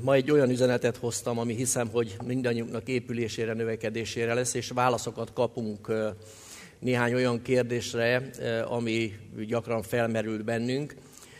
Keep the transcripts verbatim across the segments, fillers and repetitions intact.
Ma egy olyan üzenetet hoztam, ami hiszem, hogy mindannyiunknak épülésére, növekedésére lesz, és válaszokat kapunk néhány olyan kérdésre, ami gyakran felmerült bennünk.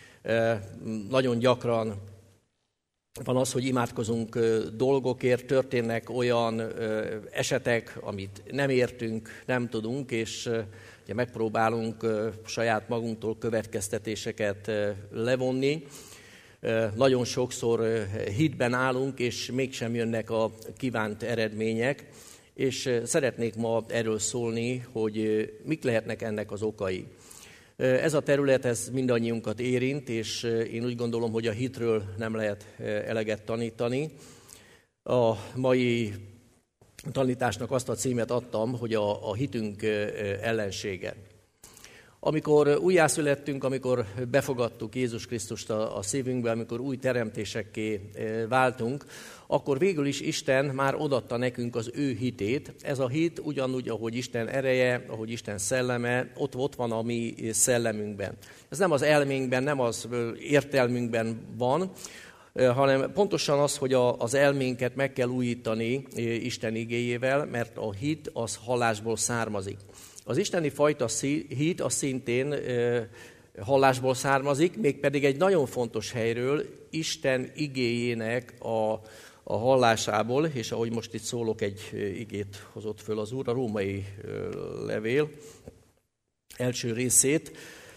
Nagyon gyakran van az, hogy imádkozunk dolgokért, történnek olyan esetek, amit nem értünk, nem tudunk, és ugye megpróbálunk saját magunktól következtetéseket levonni. Nagyon sokszor hitben állunk, és mégsem jönnek a kívánt eredmények, és szeretnék ma erről szólni, hogy mik lehetnek ennek az okai. Ez a terület, ez mindannyiunkat érint, és én úgy gondolom, hogy a hitről nem lehet eleget tanítani. A mai tanításnak azt a címet adtam, hogy a, a hitünk ellensége. Amikor újjászülettünk, amikor befogadtuk Jézus Krisztust a, a szívünkbe, amikor új teremtésekké váltunk, akkor végül is Isten már odaadta nekünk az ő hitét. Ez a hit ugyanúgy, ahogy Isten ereje, ahogy Isten szelleme, ott, ott van a mi szellemünkben. Ez nem az elménkben, nem az értelmünkben van, hanem pontosan az, hogy a, az elménket meg kell újítani Isten igéjével, mert a hit az hallásból származik. Az isteni fajta hit az szintén e, hallásból származik, mégpedig egy nagyon fontos helyről, Isten igéjének a, a hallásából, és ahogy most itt szólok, egy igét hozott föl az Úr, a római levél első részét,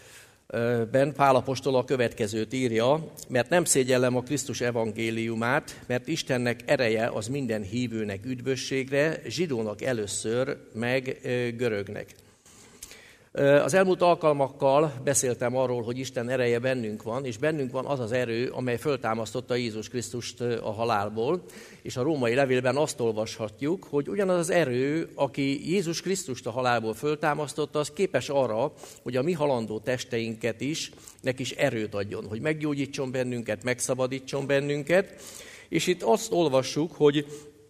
ben Pál apostol a következőt írja, mert nem szégyellem a Krisztus evangéliumát, mert Istennek ereje az minden hívőnek üdvösségre, zsidónak először, meg görögnek. Az elmúlt alkalmakkal beszéltem arról, hogy Isten ereje bennünk van, és bennünk van az az erő, amely föltámasztotta Jézus Krisztust a halálból, és a római levélben azt olvashatjuk, hogy ugyanaz az erő, aki Jézus Krisztust a halálból föltámasztotta, az képes arra, hogy a mi halandó testeinket is, neki is erőt adjon, hogy meggyógyítson bennünket, megszabadítson bennünket, és itt azt olvassuk, hogy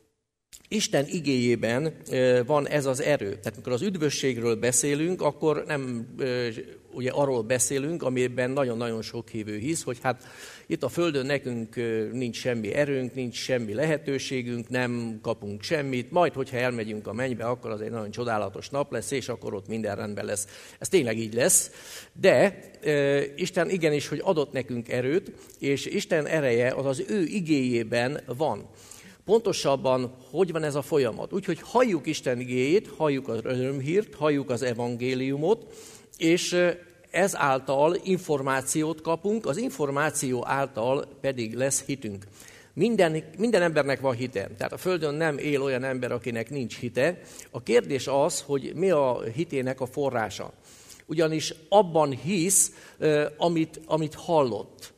Isten igéjében van ez az erő. Tehát amikor az üdvösségről beszélünk, akkor nem ugye arról beszélünk, amiben nagyon-nagyon sok hívő hisz, hogy hát itt a Földön nekünk nincs semmi erőnk, nincs semmi lehetőségünk, nem kapunk semmit, majd hogyha elmegyünk a mennybe, akkor az egy nagyon csodálatos nap lesz, és akkor ott minden rendben lesz. Ez tényleg így lesz, de e, Isten igenis, hogy adott nekünk erőt, és Isten ereje az az ő igéjében van. Pontosabban, hogy van ez a folyamat? Úgyhogy halljuk Isten igéjét, halljuk az örömhírt, halljuk az evangéliumot, és ezáltal információt kapunk, az információ által pedig lesz hitünk. Minden, minden embernek van hite. Tehát a Földön nem él olyan ember, akinek nincs hite. A kérdés az, hogy mi a hitének a forrása. Ugyanis abban hisz, amit, amit hallott.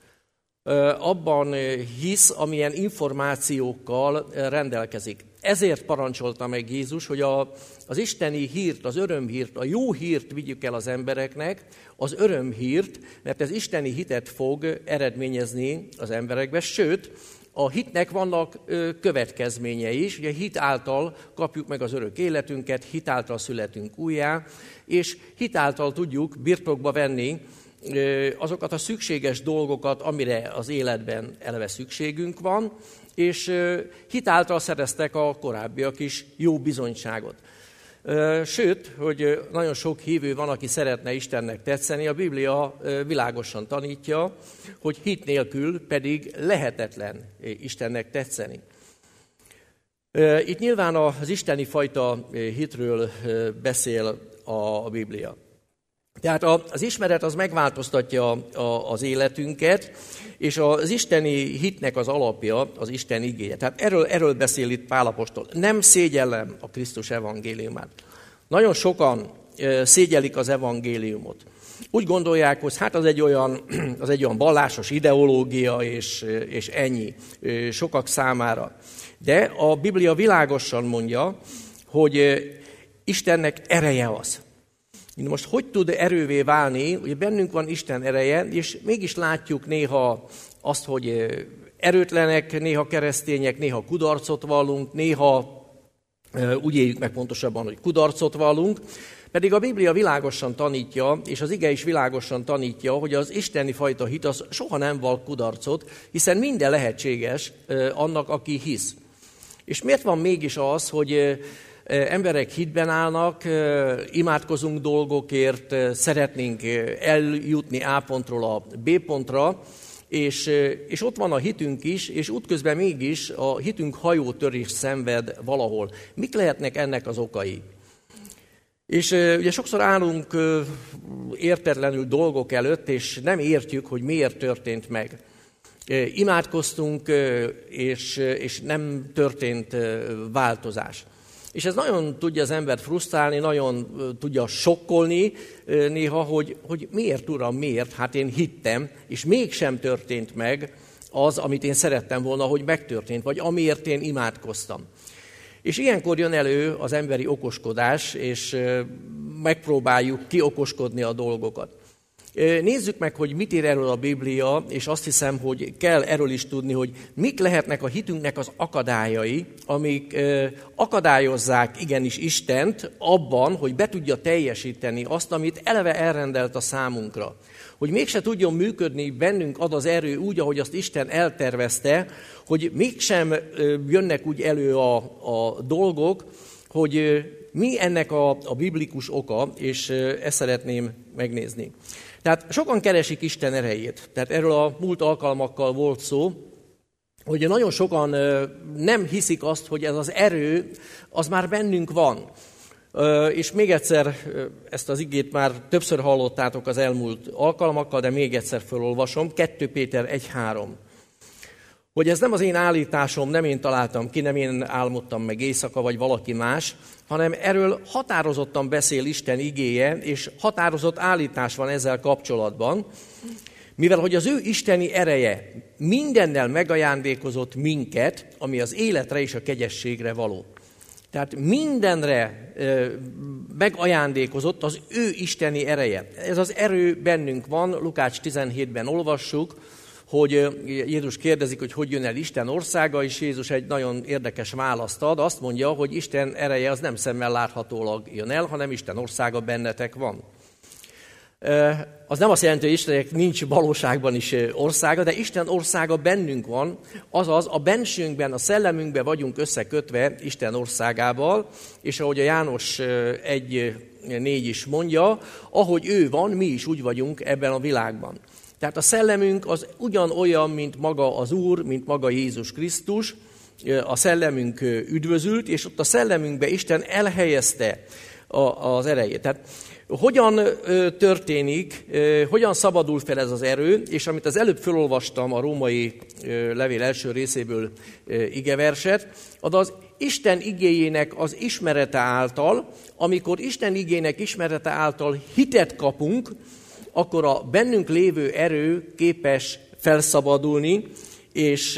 Abban hisz, amilyen információkkal rendelkezik. Ezért parancsolta meg Jézus, hogy a, az isteni hírt, az örömhírt, a jó hírt vigyük el az embereknek, az örömhírt, mert ez isteni hitet fog eredményezni az emberekbe, sőt, a hitnek vannak következményei is, ugye hit által kapjuk meg az örök életünket, hit által születünk újjá, és hit által tudjuk birtokba venni azokat a szükséges dolgokat, amire az életben eleve szükségünk van, és hitáltal szereztek a korábbiak is jó bizonyságot. Sőt, hogy nagyon sok hívő van, aki szeretne Istennek tetszeni, a Biblia világosan tanítja, hogy hit nélkül pedig lehetetlen Istennek tetszeni. Itt nyilván az isteni fajta hitről beszél a Biblia. Tehát az ismeret az megváltoztatja az életünket, és az isteni hitnek az alapja az Isten igéje. Tehát erről, erről beszél itt Pál apostol. Nem szégyellem a Krisztus evangéliumát. Nagyon sokan szégyellik az evangéliumot. Úgy gondolják, hogy hát az egy olyan, az egy olyan vallásos ideológia, és, és ennyi sokak számára. De a Biblia világosan mondja, hogy Istennek ereje az. Most hogy tud erővé válni, ugye bennünk van Isten ereje, és mégis látjuk néha azt, hogy erőtlenek, néha keresztények, néha kudarcot vallunk, néha úgy éljük meg pontosabban, hogy kudarcot vallunk, pedig a Biblia világosan tanítja, és az ige is világosan tanítja, hogy az isteni fajta hit az soha nem val kudarcot, hiszen minden lehetséges annak, aki hisz. És miért van mégis az, hogy emberek hitben állnak, imádkozunk dolgokért, szeretnénk eljutni A pontról a B pontra, és, és ott van a hitünk is, és útközben mégis a hitünk hajótörést szenved valahol. Mik lehetnek ennek az okai? És ugye sokszor állunk értetlenül dolgok előtt, és nem értjük, hogy miért történt meg. Imádkoztunk, és, és nem történt változás. És ez nagyon tudja az embert frusztrálni, nagyon tudja sokkolni néha, hogy, hogy miért, Uram, miért? Hát én hittem, és mégsem történt meg az, amit én szerettem volna, hogy megtörtént, vagy amiért én imádkoztam. És ilyenkor jön elő az emberi okoskodás, és megpróbáljuk kiokoskodni a dolgokat. Nézzük meg, hogy mit ír erről a Biblia, és azt hiszem, hogy kell erről is tudni, hogy mik lehetnek a hitünknek az akadályai, amik akadályozzák igenis Istent abban, hogy be tudja teljesíteni azt, amit eleve elrendelt a számunkra. Hogy mégse tudjon működni bennünk az az erő úgy, ahogy azt Isten eltervezte, hogy mégsem jönnek úgy elő a, a dolgok, hogy mi ennek a, a biblikus oka, és ezt szeretném megnézni. Tehát sokan keresik Isten erejét. Tehát erről a múlt alkalmakkal volt szó, hogy nagyon sokan nem hiszik azt, hogy ez az erő, az már bennünk van. És még egyszer, ezt az igét már többször hallottátok az elmúlt alkalmakkal, de még egyszer felolvasom, kettő Péter egy három. Hogy ez nem az én állításom, nem én találtam ki, nem én álmodtam meg éjszaka, vagy valaki más, hanem erről határozottan beszél Isten igéje, és határozott állítás van ezzel kapcsolatban, mivel hogy az ő isteni ereje mindennel megajándékozott minket, ami az életre és a kegyességre való. Tehát mindenre megajándékozott az ő isteni ereje. Ez az erő bennünk van, Lukács tizenhétben olvassuk, hogy Jézus kérdezik, hogy hogy jön el Isten országa, és Jézus egy nagyon érdekes választ ad. Azt mondja, hogy Isten ereje az nem szemmel láthatólag jön el, hanem Isten országa bennetek van. Az nem azt jelenti, hogy Istennek nincs valóságban is országa, de Isten országa bennünk van, azaz a bensőnkben, a szellemünkben vagyunk összekötve Isten országával, és ahogy a János egy négy is mondja, ahogy ő van, mi is úgy vagyunk ebben a világban. Tehát a szellemünk az ugyanolyan, mint maga az Úr, mint maga Jézus Krisztus, a szellemünk üdvözült, és ott a szellemünkbe Isten elhelyezte az erejét. Tehát hogyan történik, hogyan szabadul fel ez az erő, és amit az előbb felolvastam a római levél első részéből igeverset, az az Isten igéjének az ismerete által, amikor Isten igének ismerete által hitet kapunk, akkor a bennünk lévő erő képes felszabadulni, és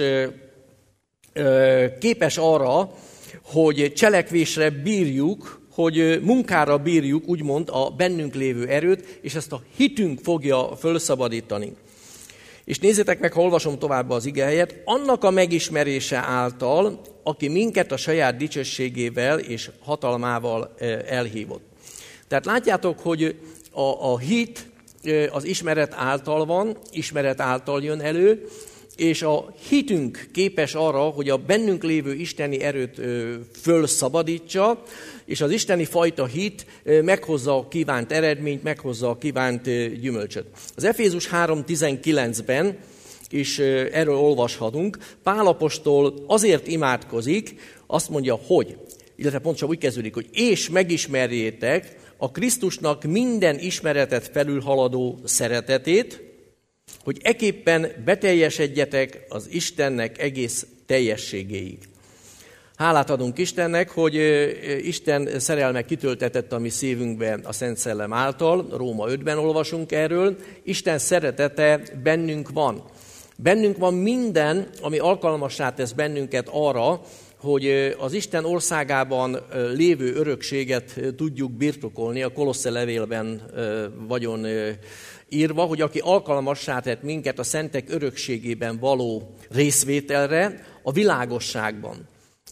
képes arra, hogy cselekvésre bírjuk, hogy munkára bírjuk, úgymond a bennünk lévő erőt, és ezt a hitünk fogja felszabadítani. És nézzétek meg, ha olvasom tovább az igehelyet, annak a megismerése által, aki minket a saját dicsőségével és hatalmával elhívott. Tehát látjátok, hogy a, a hit az ismeret által van, ismeret által jön elő, és a hitünk képes arra, hogy a bennünk lévő isteni erőt fölszabadítsa, és az isteni fajta hit meghozza a kívánt eredményt, meghozza a kívánt gyümölcsöt. Az Efézus három tizenkilencben is erről olvashatunk. Pál apostol azért imádkozik, azt mondja, hogy, illetve pontosan úgy kezdődik, hogy és megismerjétek a Krisztusnak minden ismeretet felülhaladó szeretetét, hogy eképpen beteljesedjetek az Istennek egész teljességéig. Hálát adunk Istennek, hogy Isten szerelme kitöltetett a mi szívünkbe a Szent Szellem által, Róma ötben olvasunk erről, Isten szeretete bennünk van. Bennünk van minden, ami alkalmassá tesz bennünket arra, hogy az Isten országában lévő örökséget tudjuk birtokolni, a Kolosse levélben vagyon írva, hogy aki alkalmassá tett minket a szentek örökségében való részvételre a világosságban.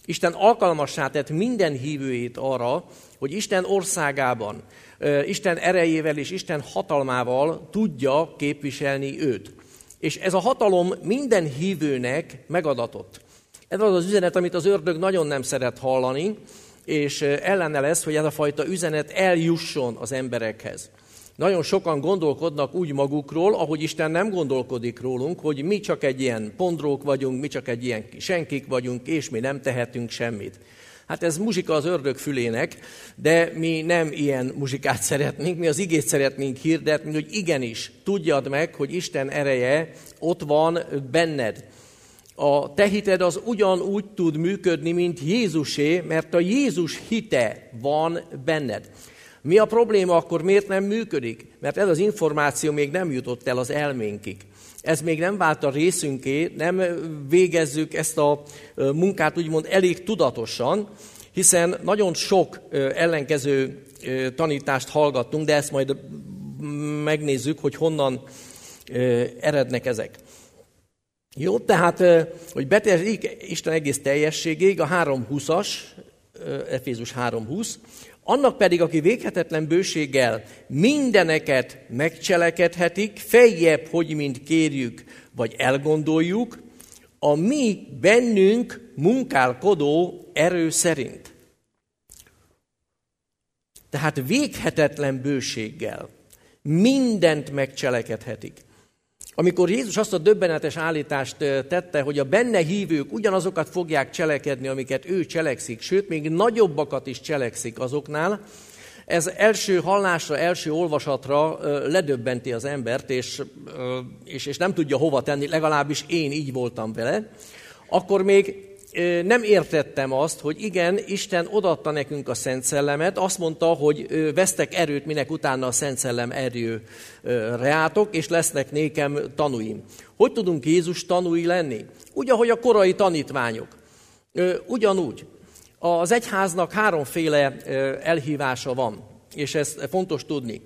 Isten alkalmassá tett minden hívőjét arra, hogy Isten országában, Isten erejével és Isten hatalmával tudja képviselni őt. És ez a hatalom minden hívőnek megadatott. Ez az az üzenet, amit az ördög nagyon nem szeret hallani, és ellene lesz, hogy ez a fajta üzenet eljusson az emberekhez. Nagyon sokan gondolkodnak úgy magukról, ahogy Isten nem gondolkodik rólunk, hogy mi csak egy ilyen pondrók vagyunk, mi csak egy ilyen senkik vagyunk, és mi nem tehetünk semmit. Hát ez muzsika az ördög fülének, de mi nem ilyen muzsikát szeretnénk, mi az igét szeretnénk hirdetni, hogy igenis, tudjad meg, hogy Isten ereje ott van benned. A te hited az ugyanúgy tud működni, mint Jézusé, mert a Jézus hite van benned. Mi a probléma akkor, miért nem működik? Mert ez az információ még nem jutott el az elménkig. Ez még nem vált a részünké, nem végezzük ezt a munkát úgymond elég tudatosan, hiszen nagyon sok ellenkező tanítást hallgattunk, de ezt majd megnézzük, hogy honnan erednek ezek. Jó, tehát, hogy beteljesítik Isten egész teljességéig, a három húszas, Efézus három húsz, annak pedig, aki véghetetlen bőséggel mindeneket megcselekedhetik, feljebb, hogy mind kérjük, vagy elgondoljuk, a mi bennünk munkálkodó erő szerint. Tehát véghetetlen bőséggel mindent megcselekedhetik. Amikor Jézus azt a döbbenetes állítást tette, hogy a benne hívők ugyanazokat fogják cselekedni, amiket ő cselekszik, sőt, még nagyobbakat is cselekszik azoknál, ez első hallásra, első olvasatra ledöbbenti az embert, és, és, és nem tudja hova tenni, legalábbis én így voltam vele, akkor még nem értettem azt, hogy igen, Isten odaadta nekünk a Szent Szellemet, azt mondta, hogy vesztek erőt, minek utána a Szent Szellem erő reátok, és lesznek nékem tanúim. Hogy tudunk Jézus tanúi lenni? Úgy, ahogy a korai tanítványok. Ugyanúgy. Az egyháznak háromféle elhívása van, és ezt fontos tudni.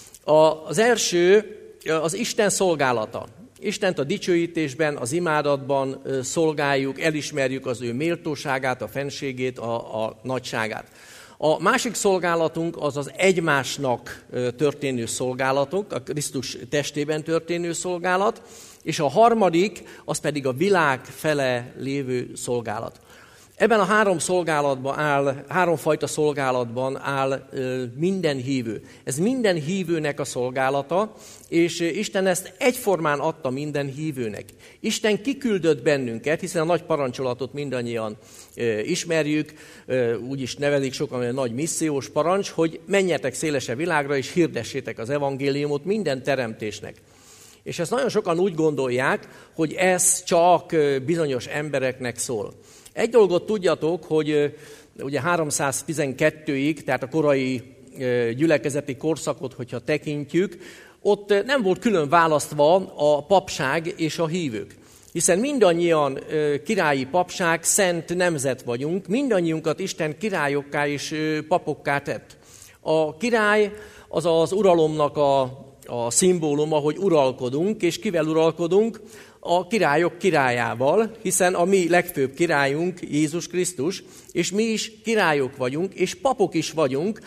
Az első az Isten szolgálata. Istent a dicsőítésben, az imádatban szolgáljuk, elismerjük az ő méltóságát, a fenségét, a, a nagyságát. A másik szolgálatunk az az egymásnak történő szolgálatunk, a Krisztus testében történő szolgálat, és a harmadik az pedig a világ fele lévő szolgálat. Ebben a három szolgálatban áll, háromfajta szolgálatban áll minden hívő. Ez minden hívőnek a szolgálata, és Isten ezt egyformán adta minden hívőnek. Isten kiküldött bennünket, hiszen a nagy parancsolatot mindannyian ismerjük, úgy is nevelik sokan, hogy a nagy missziós parancs, hogy menjetek szélesebb világra, és hirdessétek az evangéliumot minden teremtésnek. És ezt nagyon sokan úgy gondolják, hogy ez csak bizonyos embereknek szól. Egy dolgot tudjatok, hogy ugye háromszáztizenkettőig, tehát a korai gyülekezeti korszakot, hogyha tekintjük, ott nem volt külön választva a papság és a hívők. Hiszen mindannyian királyi papság, szent nemzet vagyunk, mindannyiunkat Isten királyokká és papokká tett. A király az az uralomnak a, a szimbóluma, hogy uralkodunk, és kivel uralkodunk? A királyok királyával, hiszen a mi legfőbb királyunk Jézus Krisztus, és mi is királyok vagyunk, és papok is vagyunk.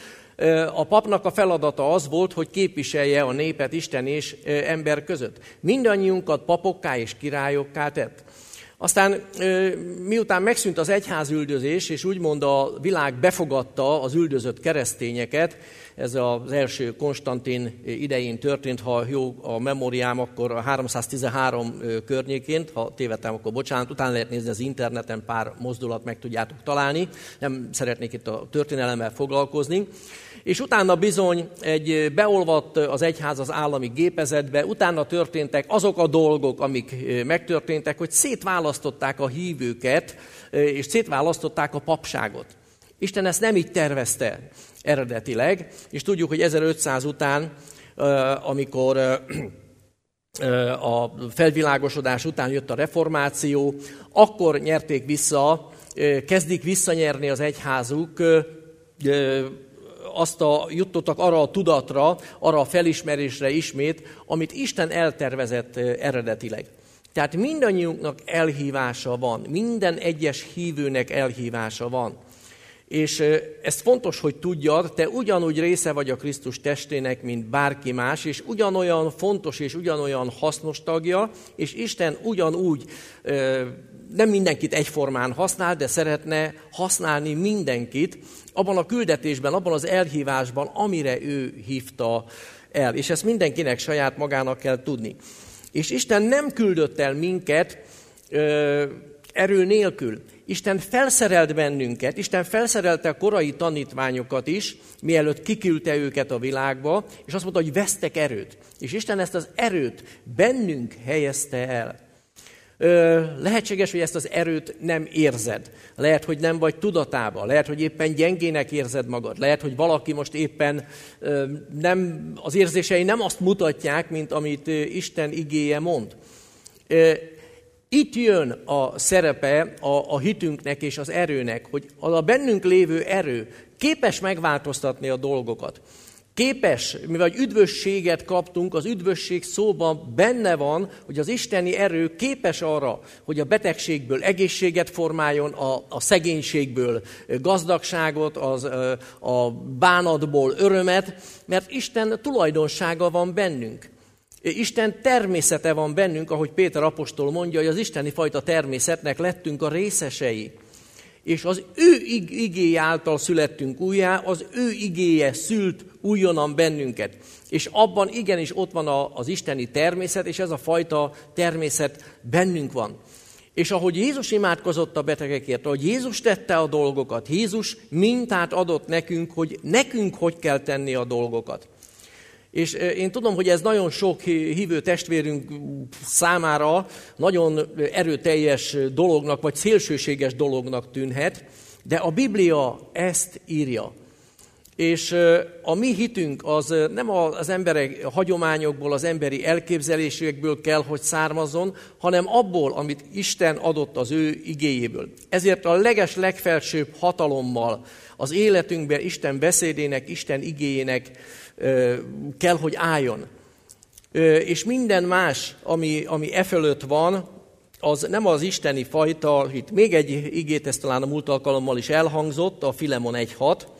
A papnak a feladata az volt, hogy képviselje a népet Isten és ember között. Mindannyiunkat papokká és királyokká tett. Aztán miután megszűnt az egyházüldözés, és úgymond a világ befogadta az üldözött keresztényeket, ez az első Konstantin idején történt, ha jó a memóriám, akkor a háromszáztizenhárom környékén, ha tévedtem, akkor bocsánat, utána lehet nézni az interneten, pár mozdulat meg tudjátok találni, nem szeretnék itt a történelemmel foglalkozni. És utána bizony egy beolvadt az egyház az állami gépezetbe, utána történtek azok a dolgok, amik megtörténtek, hogy szétválasztották a hívőket, és szétválasztották a papságot. Isten ezt nem így tervezte eredetileg, és tudjuk, hogy ezerötszáz után, amikor a felvilágosodás után jött a reformáció, akkor nyerték vissza, kezdik visszanyerni az egyházuk, azt a, jutottak arra a tudatra, arra a felismerésre ismét, amit Isten eltervezett eredetileg. Tehát mindannyiunknak elhívása van, minden egyes hívőnek elhívása van. És ez fontos, hogy tudjad, te ugyanúgy része vagy a Krisztus testének, mint bárki más, és ugyanolyan fontos és ugyanolyan hasznos tagja, és Isten ugyanúgy nem mindenkit egyformán használ, de szeretne használni mindenkit abban a küldetésben, abban az elhívásban, amire ő hívta el. És ezt mindenkinek saját magának kell tudni. És Isten nem küldött el minket ö, erő nélkül. Isten felszerelt bennünket, Isten felszerelte a korai tanítványokat is, mielőtt kiküldte őket a világba, és azt mondta, hogy vesztek erőt. És Isten ezt az erőt bennünk helyezte el. Ö, lehetséges, hogy ezt az erőt nem érzed. Lehet, hogy nem vagy tudatában. Lehet, hogy éppen gyengének érzed magad. Lehet, hogy valaki most éppen ö, nem, az érzései nem azt mutatják, mint amit ö, Isten igéje mond. Ö, itt jön a szerepe a, a hitünknek és az erőnek, hogy a bennünk lévő erő képes megváltoztatni a dolgokat. Képes, mivel üdvösséget kaptunk, az üdvösség szóban benne van, hogy az isteni erő képes arra, hogy a betegségből egészséget formáljon, a, a szegénységből gazdagságot, az, a bánatból örömet, mert Isten tulajdonsága van bennünk. Isten természete van bennünk, ahogy Péter apostol mondja, hogy az isteni fajta természetnek lettünk a részesei. És az ő igéje által születtünk újjá, az ő igéje szült újonnan bennünket. És abban igenis ott van az isteni természet, és ez a fajta természet bennünk van. És ahogy Jézus imádkozott a betegekért, ahogy Jézus tette a dolgokat, Jézus mintát adott nekünk, hogy nekünk hogy kell tenni a dolgokat. És én tudom, hogy ez nagyon sok hívő testvérünk számára nagyon erőteljes dolognak, vagy szélsőséges dolognak tűnhet, de a Biblia ezt írja. És a mi hitünk az nem az emberek hagyományokból, az emberi elképzelésekből kell, hogy származzon, hanem abból, amit Isten adott az ő igéjéből. Ezért a leges, legfelsőbb hatalommal az életünkben Isten beszédének, Isten igéjének kell, hogy álljon. És minden más, ami, ami e fölött van, az nem az isteni fajta. Itt még egy igét, ez talán a múlt alkalommal is elhangzott, a Filemon egy hat.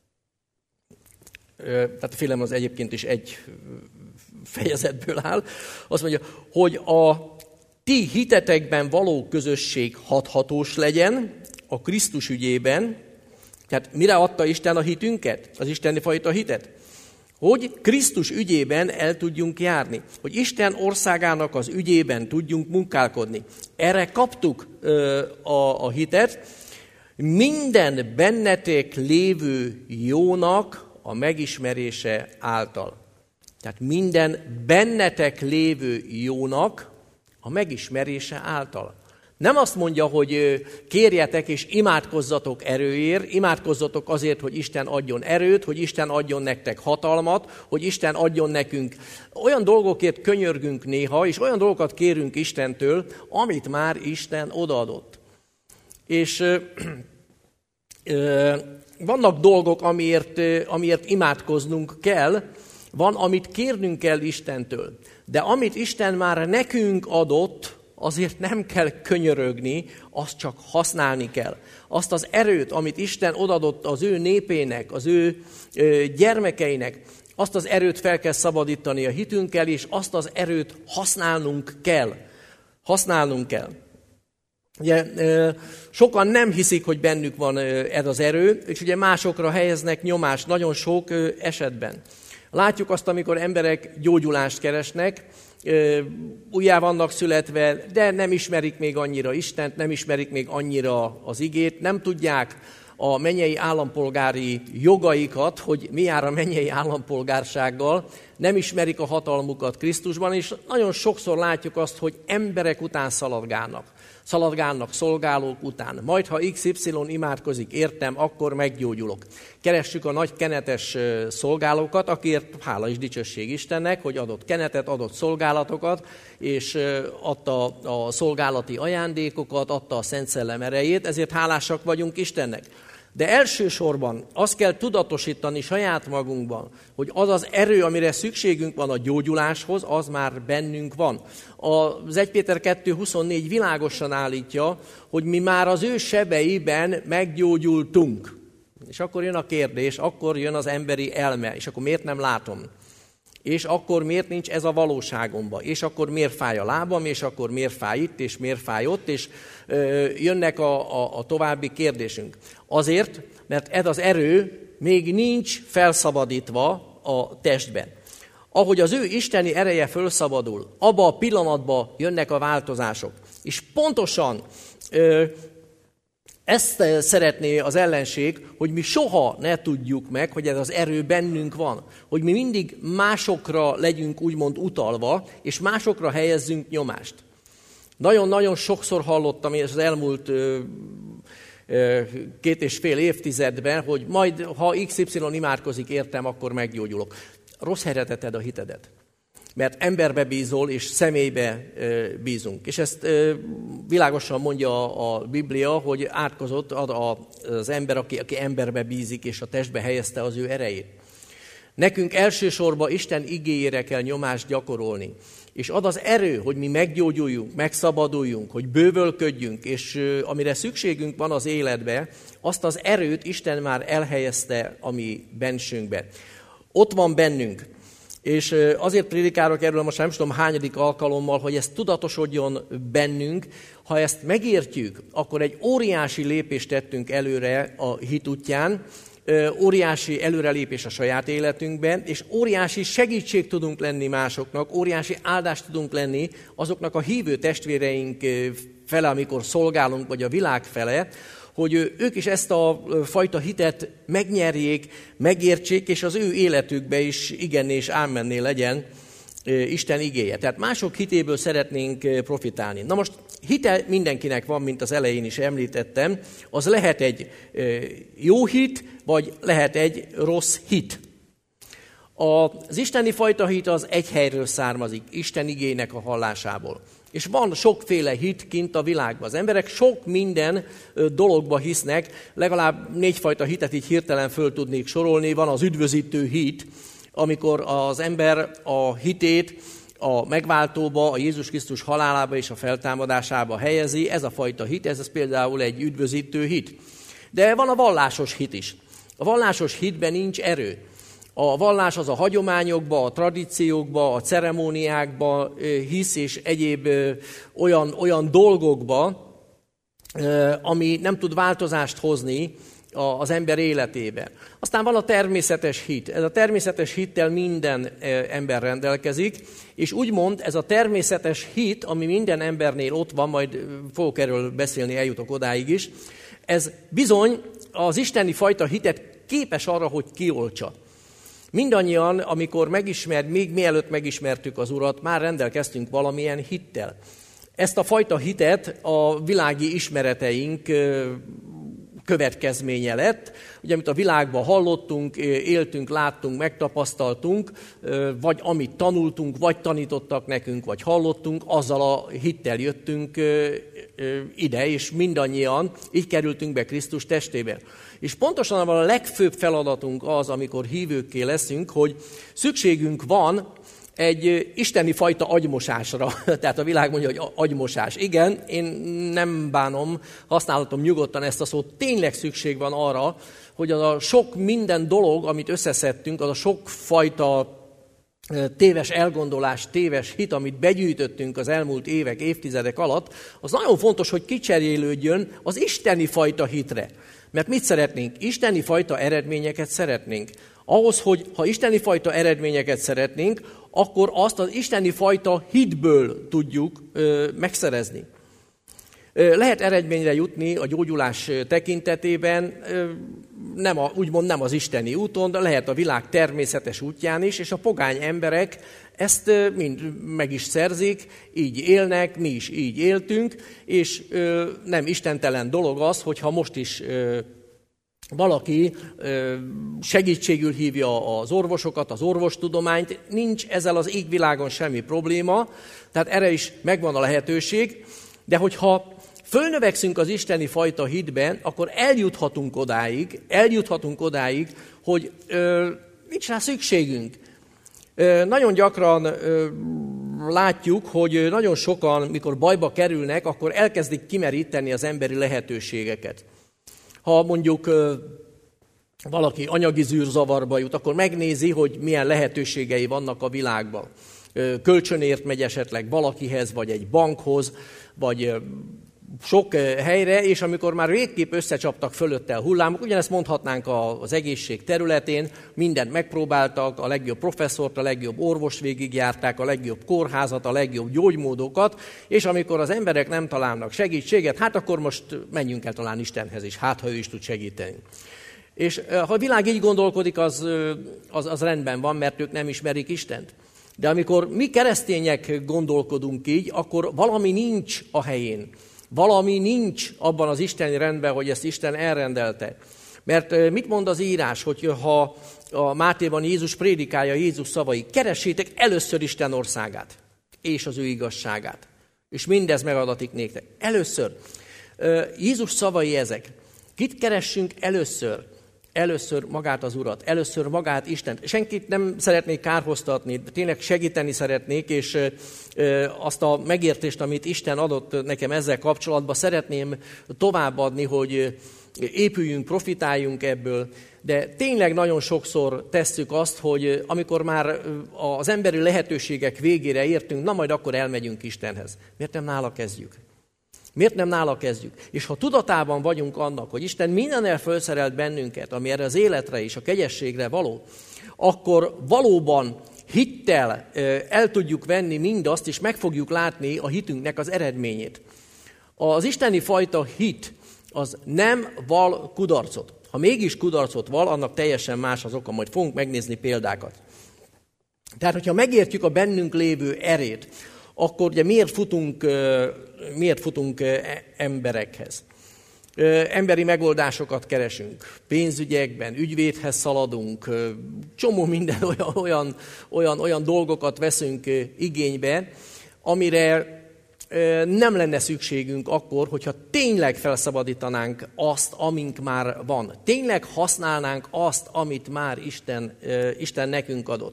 Tehát a Filemon az egyébként is egy fejezetből áll. Azt mondja, hogy a ti hitetekben való közösség hathatós legyen a Krisztus ügyében. Tehát mire adta Isten a hitünket? Az isteni fajta hitet? Hogy Krisztus ügyében el tudjunk járni, hogy Isten országának az ügyében tudjunk munkálkodni. Erre kaptuk ö, a, a hitet, minden bennetek lévő jónak a megismerése által. Tehát minden bennetek lévő jónak a megismerése által. Nem azt mondja, hogy kérjetek és imádkozzatok erőért, imádkozzatok azért, hogy Isten adjon erőt, hogy Isten adjon nektek hatalmat, hogy Isten adjon nekünk. Olyan dolgokért könyörgünk néha, és olyan dolgokat kérünk Istentől, amit már Isten odaadott. És ö, ö, vannak dolgok, amiért, amiért imádkoznunk kell, van, amit kérnünk kell Istentől. De amit Isten már nekünk adott, azért nem kell könyörögni, azt csak használni kell. Azt az erőt, amit Isten odadott az ő népének, az ő gyermekeinek, azt az erőt fel kell szabadítani a hitünkkel, és azt az erőt használnunk kell. Használnunk kell. Ugye, sokan nem hiszik, hogy bennük van ez az erő, és ugye másokra helyeznek nyomást nagyon sok esetben. Látjuk azt, amikor emberek gyógyulást keresnek, újjá vannak születve, de nem ismerik még annyira Istent, nem ismerik még annyira az igét, nem tudják a mennyei állampolgári jogaikat, hogy mi jár a mennyei állampolgársággal, nem ismerik a hatalmukat Krisztusban, és nagyon sokszor látjuk azt, hogy emberek után szaladgálnak. Szaladgálnak szolgálók után. Majd, ha iksz ipszilon imádkozik, értem, akkor meggyógyulok. Keressük a nagy kenetes szolgálókat, akiért hála is dicsőség Istennek, hogy adott kenetet, adott szolgálatokat, és adta a szolgálati ajándékokat, adta a Szent Szellem erejét, ezért hálásak vagyunk Istennek. De elsősorban azt kell tudatosítani saját magunkban, hogy az az erő, amire szükségünk van a gyógyuláshoz, az már bennünk van. Az Első Péter kettő huszonnégy világosan állítja, hogy mi már az ő sebeiben meggyógyultunk. És akkor jön a kérdés, akkor jön az emberi elme, és akkor miért nem látom? És akkor miért nincs ez a valóságomban? És akkor miért fáj a lábam, és akkor miért fáj itt, és miért fáj ott, és ö, jönnek a, a, a további kérdésünk. Azért, mert ez az erő még nincs felszabadítva a testben. Ahogy az ő isteni ereje felszabadul, abba a pillanatban jönnek a változások. És pontosan ö, ezt szeretné az ellenség, hogy mi soha ne tudjuk meg, hogy ez az erő bennünk van. Hogy mi mindig másokra legyünk úgymond utalva, és másokra helyezzünk nyomást. Nagyon-nagyon sokszor hallottam az elmúlt ö, ö, két és fél évtizedben, hogy majd ha iksz ipszilon imádkozik értem, akkor meggyógyulok. Rossz helyre tetted a hitedet. Mert emberbe bízol, és személybe bízunk. És ezt világosan mondja a Biblia, hogy átkozott az ember, aki, aki emberbe bízik, és a testbe helyezte az ő erejét. Nekünk elsősorban Isten igéjére kell nyomást gyakorolni. És ad az erő, hogy mi meggyógyuljunk, megszabaduljunk, hogy bővölködjünk, és amire szükségünk van az életbe, azt az erőt Isten már elhelyezte a mi bensünkbe. Ott van bennünk. És azért prédikálok erről most nem tudom hányadik alkalommal, hogy ez tudatosodjon bennünk. Ha ezt megértjük, akkor egy óriási lépést tettünk előre a hit útján, óriási előrelépés a saját életünkben, és óriási segítség tudunk lenni másoknak, óriási áldást tudunk lenni azoknak a hívő testvéreink fele, amikor szolgálunk, vagy a világ fele, hogy ők is ezt a fajta hitet megnyerjék, megértsék, és az ő életükbe is igenné és ámenné legyen Isten igéje. Tehát mások hitéből szeretnénk profitálni. Na most hite mindenkinek van, mint az elején is említettem, az lehet egy jó hit, vagy lehet egy rossz hit. Az isteni fajta hit az egy helyről származik, Isten igének a hallásából. És van sokféle hit kint a világban. Az emberek sok minden dologba hisznek, legalább négyfajta hitet így hirtelen föl tudnék sorolni. Van az üdvözítő hit, amikor az ember a hitét a megváltóba, a Jézus Krisztus halálába és a feltámadásába helyezi. Ez a fajta hit, ez, ez például egy üdvözítő hit. De van a vallásos hit is. A vallásos hitben nincs erő. A vallás az a hagyományokba, a tradíciókba, a ceremóniákba hisz, és egyéb olyan, olyan dolgokba, ami nem tud változást hozni az ember életében. Aztán van a természetes hit. Ez a természetes hittel minden ember rendelkezik, és úgymond ez a természetes hit, ami minden embernél ott van, majd fogok erről beszélni, eljutok odáig is, ez bizony az isteni fajta hitet képes arra, hogy kioltsa. Mindannyian, amikor megismert, még mielőtt megismertük az Urat, már rendelkeztünk valamilyen hittel. Ezt a fajta hitet a világi ismereteink következménye lett, ugye, amit a világban hallottunk, éltünk, láttunk, megtapasztaltunk, vagy amit tanultunk, vagy tanítottak nekünk, vagy hallottunk, azzal a hittel jöttünk ide, és mindannyian így kerültünk be Krisztus testébe. És pontosan a legfőbb feladatunk az, amikor hívőkké leszünk, hogy szükségünk van egy isteni fajta agymosásra. Tehát a világ mondja, hogy agymosás. Igen, én nem bánom, használhatom nyugodtan ezt a szót. Tényleg szükség van arra, hogy az a sok minden dolog, amit összeszedtünk, az a sok fajta téves elgondolás, téves hit, amit begyűjtöttünk az elmúlt évek, évtizedek alatt, az nagyon fontos, hogy kicserélődjön az isteni fajta hitre. Mert mit szeretnénk? Isteni fajta eredményeket szeretnénk. Ahhoz, hogy ha isteni fajta eredményeket szeretnénk, akkor azt az isteni fajta hitből tudjuk ö, megszerezni. Ö, lehet eredményre jutni a gyógyulás tekintetében, ö, nem a, úgymond nem az isteni úton, de lehet a világ természetes útján is, és a pogány emberek ezt ö, mind meg is szerzik, így élnek, mi is így éltünk, és ö, nem istentelen dolog az, hogyha most is ö, valaki segítségül hívja az orvosokat, az orvostudományt, nincs ezzel az égvilágon semmi probléma, tehát erre is megvan a lehetőség, de hogyha fölnövekszünk az isteni fajta hitben, akkor eljuthatunk odáig, eljuthatunk odáig, hogy ö, nincs rá szükségünk. Ö, nagyon gyakran ö, látjuk, hogy nagyon sokan, mikor bajba kerülnek, akkor elkezdik kimeríteni az emberi lehetőségeket. Ha mondjuk ö, valaki anyagi zűrzavarba jut, akkor megnézi, hogy milyen lehetőségei vannak a világban. Ö, kölcsönért megy esetleg valakihez, vagy egy bankhoz, vagy ö, sok helyre, és amikor már végképp összecsaptak fölötte a hullámok, ugyanezt mondhatnánk az egészség területén, mindent megpróbáltak, a legjobb professzort, a legjobb orvos végigjárták, a legjobb kórházat, a legjobb gyógymódokat, és amikor az emberek nem találnak segítséget, hát akkor most menjünk el talán Istenhez is, hát ha ő is tud segíteni. És ha a világ így gondolkodik, az, az, az rendben van, mert ők nem ismerik Istent. De amikor mi keresztények gondolkodunk így, akkor valami nincs a helyén. Valami nincs abban az isteni rendben, hogy ezt Isten elrendelte. Mert mit mond az írás, hogy ha a Mátéban Jézus prédikálja Jézus szavai, keressétek először Isten országát és az ő igazságát. És mindez megadatik néktek. Először. Jézus szavai ezek. Kit keressünk először? Először magát az Urat, először magát Istent. Senkit nem szeretnék kárhoztatni, tényleg segíteni szeretnék, és azt a megértést, amit Isten adott nekem ezzel kapcsolatban, szeretném továbbadni, hogy épüljünk, profitáljunk ebből. De tényleg nagyon sokszor tesszük azt, hogy amikor már az emberi lehetőségek végére értünk, na majd akkor elmegyünk Istenhez. Miért nem nála kezdjük? Miért nem nála kezdjük? És ha tudatában vagyunk annak, hogy Isten mindennel felszerelt bennünket, ami erre az életre és a kegyességre való, akkor valóban hittel el tudjuk venni mindazt, és meg fogjuk látni a hitünknek az eredményét. Az isteni fajta hit az nem val kudarcot. Ha mégis kudarcot val, annak teljesen más az oka, majd fogunk megnézni példákat. Tehát, hogyha megértjük a bennünk lévő erét, akkor ugye miért futunk, miért futunk emberekhez? Emberi megoldásokat keresünk, pénzügyekben, ügyvédhez szaladunk, csomó minden olyan, olyan, olyan, olyan dolgokat veszünk igénybe, amire nem lenne szükségünk akkor, hogyha tényleg felszabadítanánk azt, amink már van. Tényleg használnánk azt, amit már Isten, Isten nekünk adott.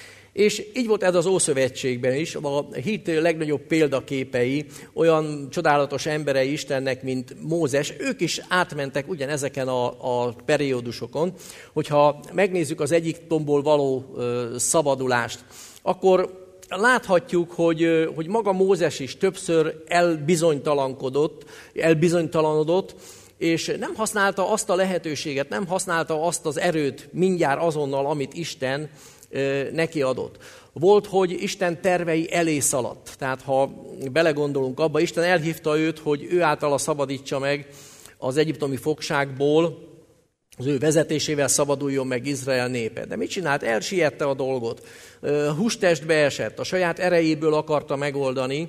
És így volt ez az Ószövetségben is, a hit legnagyobb példaképei, olyan csodálatos emberei Istennek, mint Mózes, ők is átmentek ugyanezeken a, a periódusokon. Hogyha megnézzük az Egyiptomból való ö, szabadulást, akkor láthatjuk, hogy, hogy maga Mózes is többször elbizonytalankodott, elbizonytalanodott, és nem használta azt a lehetőséget, nem használta azt az erőt mindjárt azonnal, amit Isten neki adott. Volt, hogy Isten tervei elé szaladt. Tehát ha belegondolunk abba, Isten elhívta őt, hogy ő általa szabadítsa meg az egyiptomi fogságból, az ő vezetésével szabaduljon meg Izrael népe. De mit csinált? Elsiette a dolgot. Hústestbe esett, a saját erejéből akarta megoldani,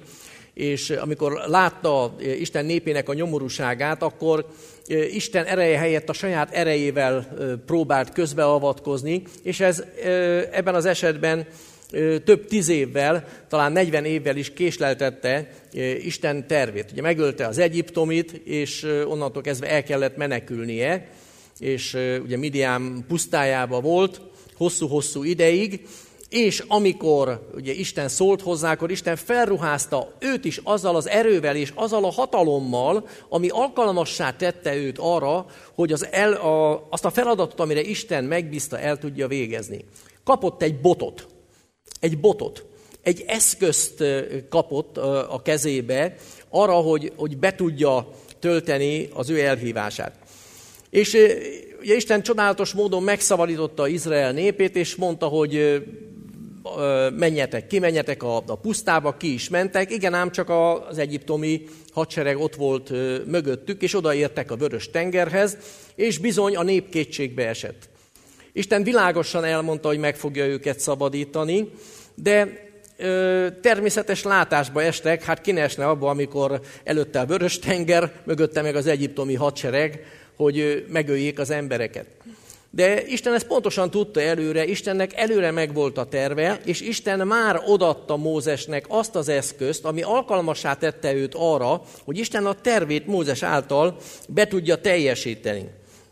és amikor látta Isten népének a nyomorúságát, akkor Isten ereje helyett a saját erejével próbált közbeavatkozni, és ez ebben az esetben több tíz évvel, talán negyven évvel is késleltette Isten tervét. Ugye megölte az egyiptomit, és onnantól kezdve el kellett menekülnie, és ugye Midian pusztájában volt hosszú-hosszú ideig, és amikor ugye Isten szólt hozzá, akkor Isten felruházta őt is azzal az erővel és azzal a hatalommal, ami alkalmassá tette őt arra, hogy az el, a, azt a feladatot, amire Isten megbízta, el tudja végezni. Kapott egy botot, egy botot, egy eszközt kapott a kezébe arra, hogy, hogy be tudja tölteni az ő elhívását. És ugye Isten csodálatos módon megszabadította Izrael népét, és mondta, hogy menjetek, kimenjetek a, a pusztába, ki is mentek. Igen, ám csak az egyiptomi hadsereg ott volt mögöttük, és odaértek a Vörös tengerhez, és bizony a nép kétségbe esett. Isten világosan elmondta, hogy meg fogja őket szabadítani, de ö, természetes látásba estek, hát ki ne esne abba, amikor előtte a Vörös tenger, mögötte meg az egyiptomi hadsereg, hogy megöljék az embereket. De Isten ezt pontosan tudta előre, Istennek előre megvolt a terve, és Isten már odaadta Mózesnek azt az eszközt, ami alkalmassá tette őt arra, hogy Isten a tervét Mózes által be tudja teljesíteni.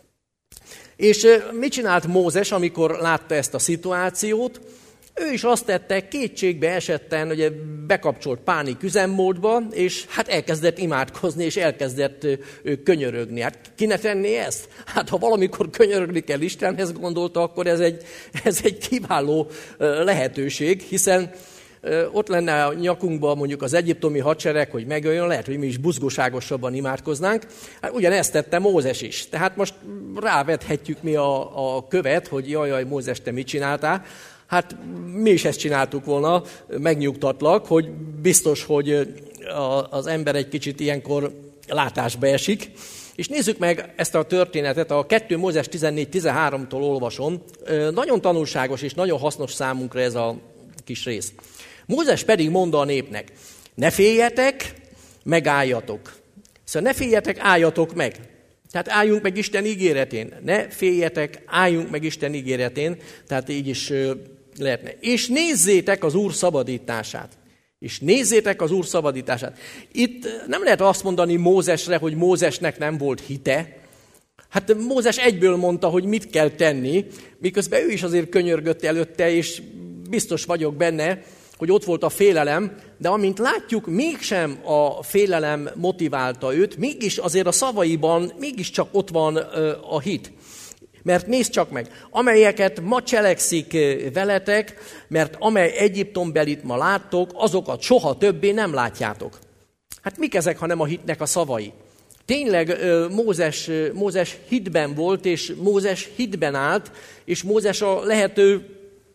És mit csinált Mózes, amikor látta ezt a szituációt? Ő is azt tette, kétségbe esetten, ugye bekapcsolt pánik üzemmódba, és hát elkezdett imádkozni, és elkezdett könyörögni. Hát ki ne tenné ezt? Hát ha valamikor könyörögni kell Istenhez, gondolta, akkor ez egy, ez egy kiváló lehetőség, hiszen ott lenne a nyakunkban mondjuk az egyiptomi hadsereg, hogy megöljön, lehet, hogy mi is buzgóságosabban imádkoznánk. Hát ugyanezt tette Mózes is. Tehát most rávethetjük mi a, a követ, hogy jaj, jaj, Mózes, te mit csináltál? Hát mi is ezt csináltuk volna, megnyugtatlak, hogy biztos, hogy az ember egy kicsit ilyenkor látásba esik. És nézzük meg ezt a történetet, a kettő Mózes tizennégy tizenháromtól olvasom. Nagyon tanulságos és nagyon hasznos számunkra ez a kis rész. Mózes pedig mondta a népnek, ne féljetek, megálljatok. Szóval ne féljetek, álljatok meg. Tehát álljunk meg Isten ígéretén. Ne féljetek, álljunk meg Isten ígéretén. Tehát így is lehetne. És nézzétek az Úr szabadítását. És nézzétek az Úr szabadítását. Itt nem lehet azt mondani Mózesre, hogy Mózesnek nem volt hite. Hát Mózes egyből mondta, hogy mit kell tenni, miközben ő is azért könyörgött előtte, és biztos vagyok benne, hogy ott volt a félelem, de amint látjuk, mégsem a félelem motiválta őt, mégis azért a szavaiban mégiscsak ott van a hit. Mert nézd csak meg, amelyeket ma cselekszik veletek, mert amely Egyiptombelit ma láttok, azokat soha többé nem látjátok. Hát mik ezek, hanem a hitnek a szavai? Tényleg Mózes, Mózes hitben volt, és Mózes hitben állt, és Mózes a lehető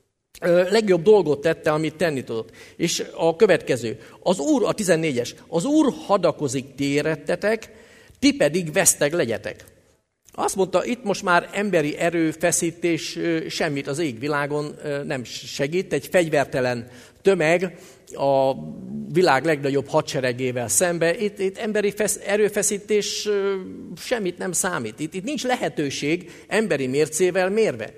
legjobb dolgot tette, amit tenni tudott. És a következő, az Úr, a tizennégyes, az Úr hadakozik, ti érettetek, ti pedig veszteg legyetek. Azt mondta, itt most már emberi erőfeszítés semmit az égvilágon nem segít, egy fegyvertelen tömeg a világ legnagyobb hadseregével szembe, itt, itt emberi fesz, erőfeszítés semmit nem számít, itt, itt nincs lehetőség emberi mércével mérve.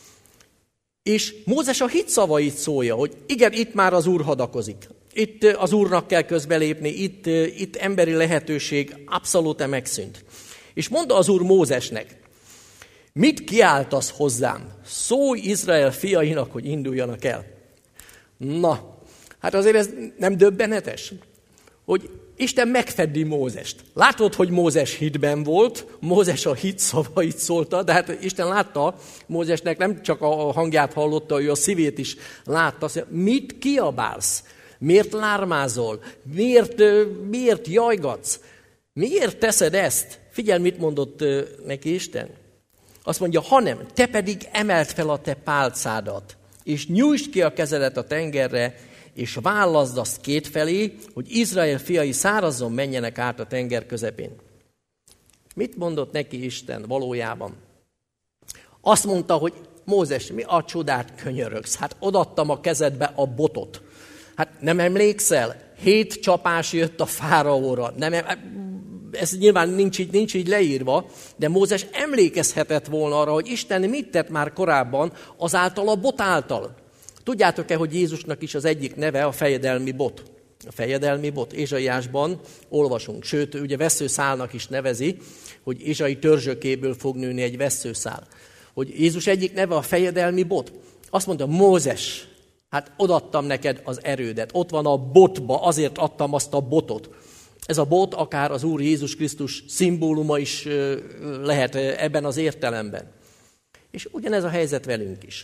És Mózes a hit szavait szólja, hogy igen, itt már az Úr hadakozik. Itt az Úrnak kell közbelépni, itt, itt emberi lehetőség abszolút megszűnt. És mondta az Úr Mózesnek, mit kiáltasz hozzám? Szólj Izrael fiainak, hogy induljanak el. Na, hát azért ez nem döbbenetes, hogy Isten megfedi Mózest. Látod, hogy Mózes hitben volt, Mózes a hit szavait szólta, de hát Isten látta, Mózesnek nem csak a hangját hallotta, ő a szívét is látta. Azt mondja, mit kiabálsz? Miért lármázol? Miért, miért jajgatsz? Miért teszed ezt? Figyelj, mit mondott neki Isten. Azt mondja, hanem te pedig emeld fel a te pálcádat, és nyújtsd ki a kezedet a tengerre, és válaszd azt kétfelé, hogy Izrael fiai szárazzon menjenek át a tenger közepén. Mit mondott neki Isten valójában? Azt mondta, hogy Mózes, mi a csodát könyörögsz? Hát odaadtam a kezedbe a botot. Hát nem emlékszel? Hét csapás jött a fáraóra. Nem, ez nyilván nincs így, nincs így leírva, de Mózes emlékezhetett volna arra, hogy Isten mit tett már korábban azáltal a bot által. Tudjátok-e, hogy Jézusnak is az egyik neve a fejedelmi bot? A fejedelmi bot. Ézsaiásban olvasunk, sőt, ugye vesszőszálnak is nevezi, hogy Ézsai törzsökéből fog nőni egy vesszőszál. Hogy Jézus egyik neve a fejedelmi bot. Azt mondta, Mózes, hát odaadtam neked az erődet. Ott van a botba, azért adtam azt a botot. Ez a bot akár az Úr Jézus Krisztus szimbóluma is lehet ebben az értelemben. És ugyanez a helyzet velünk is.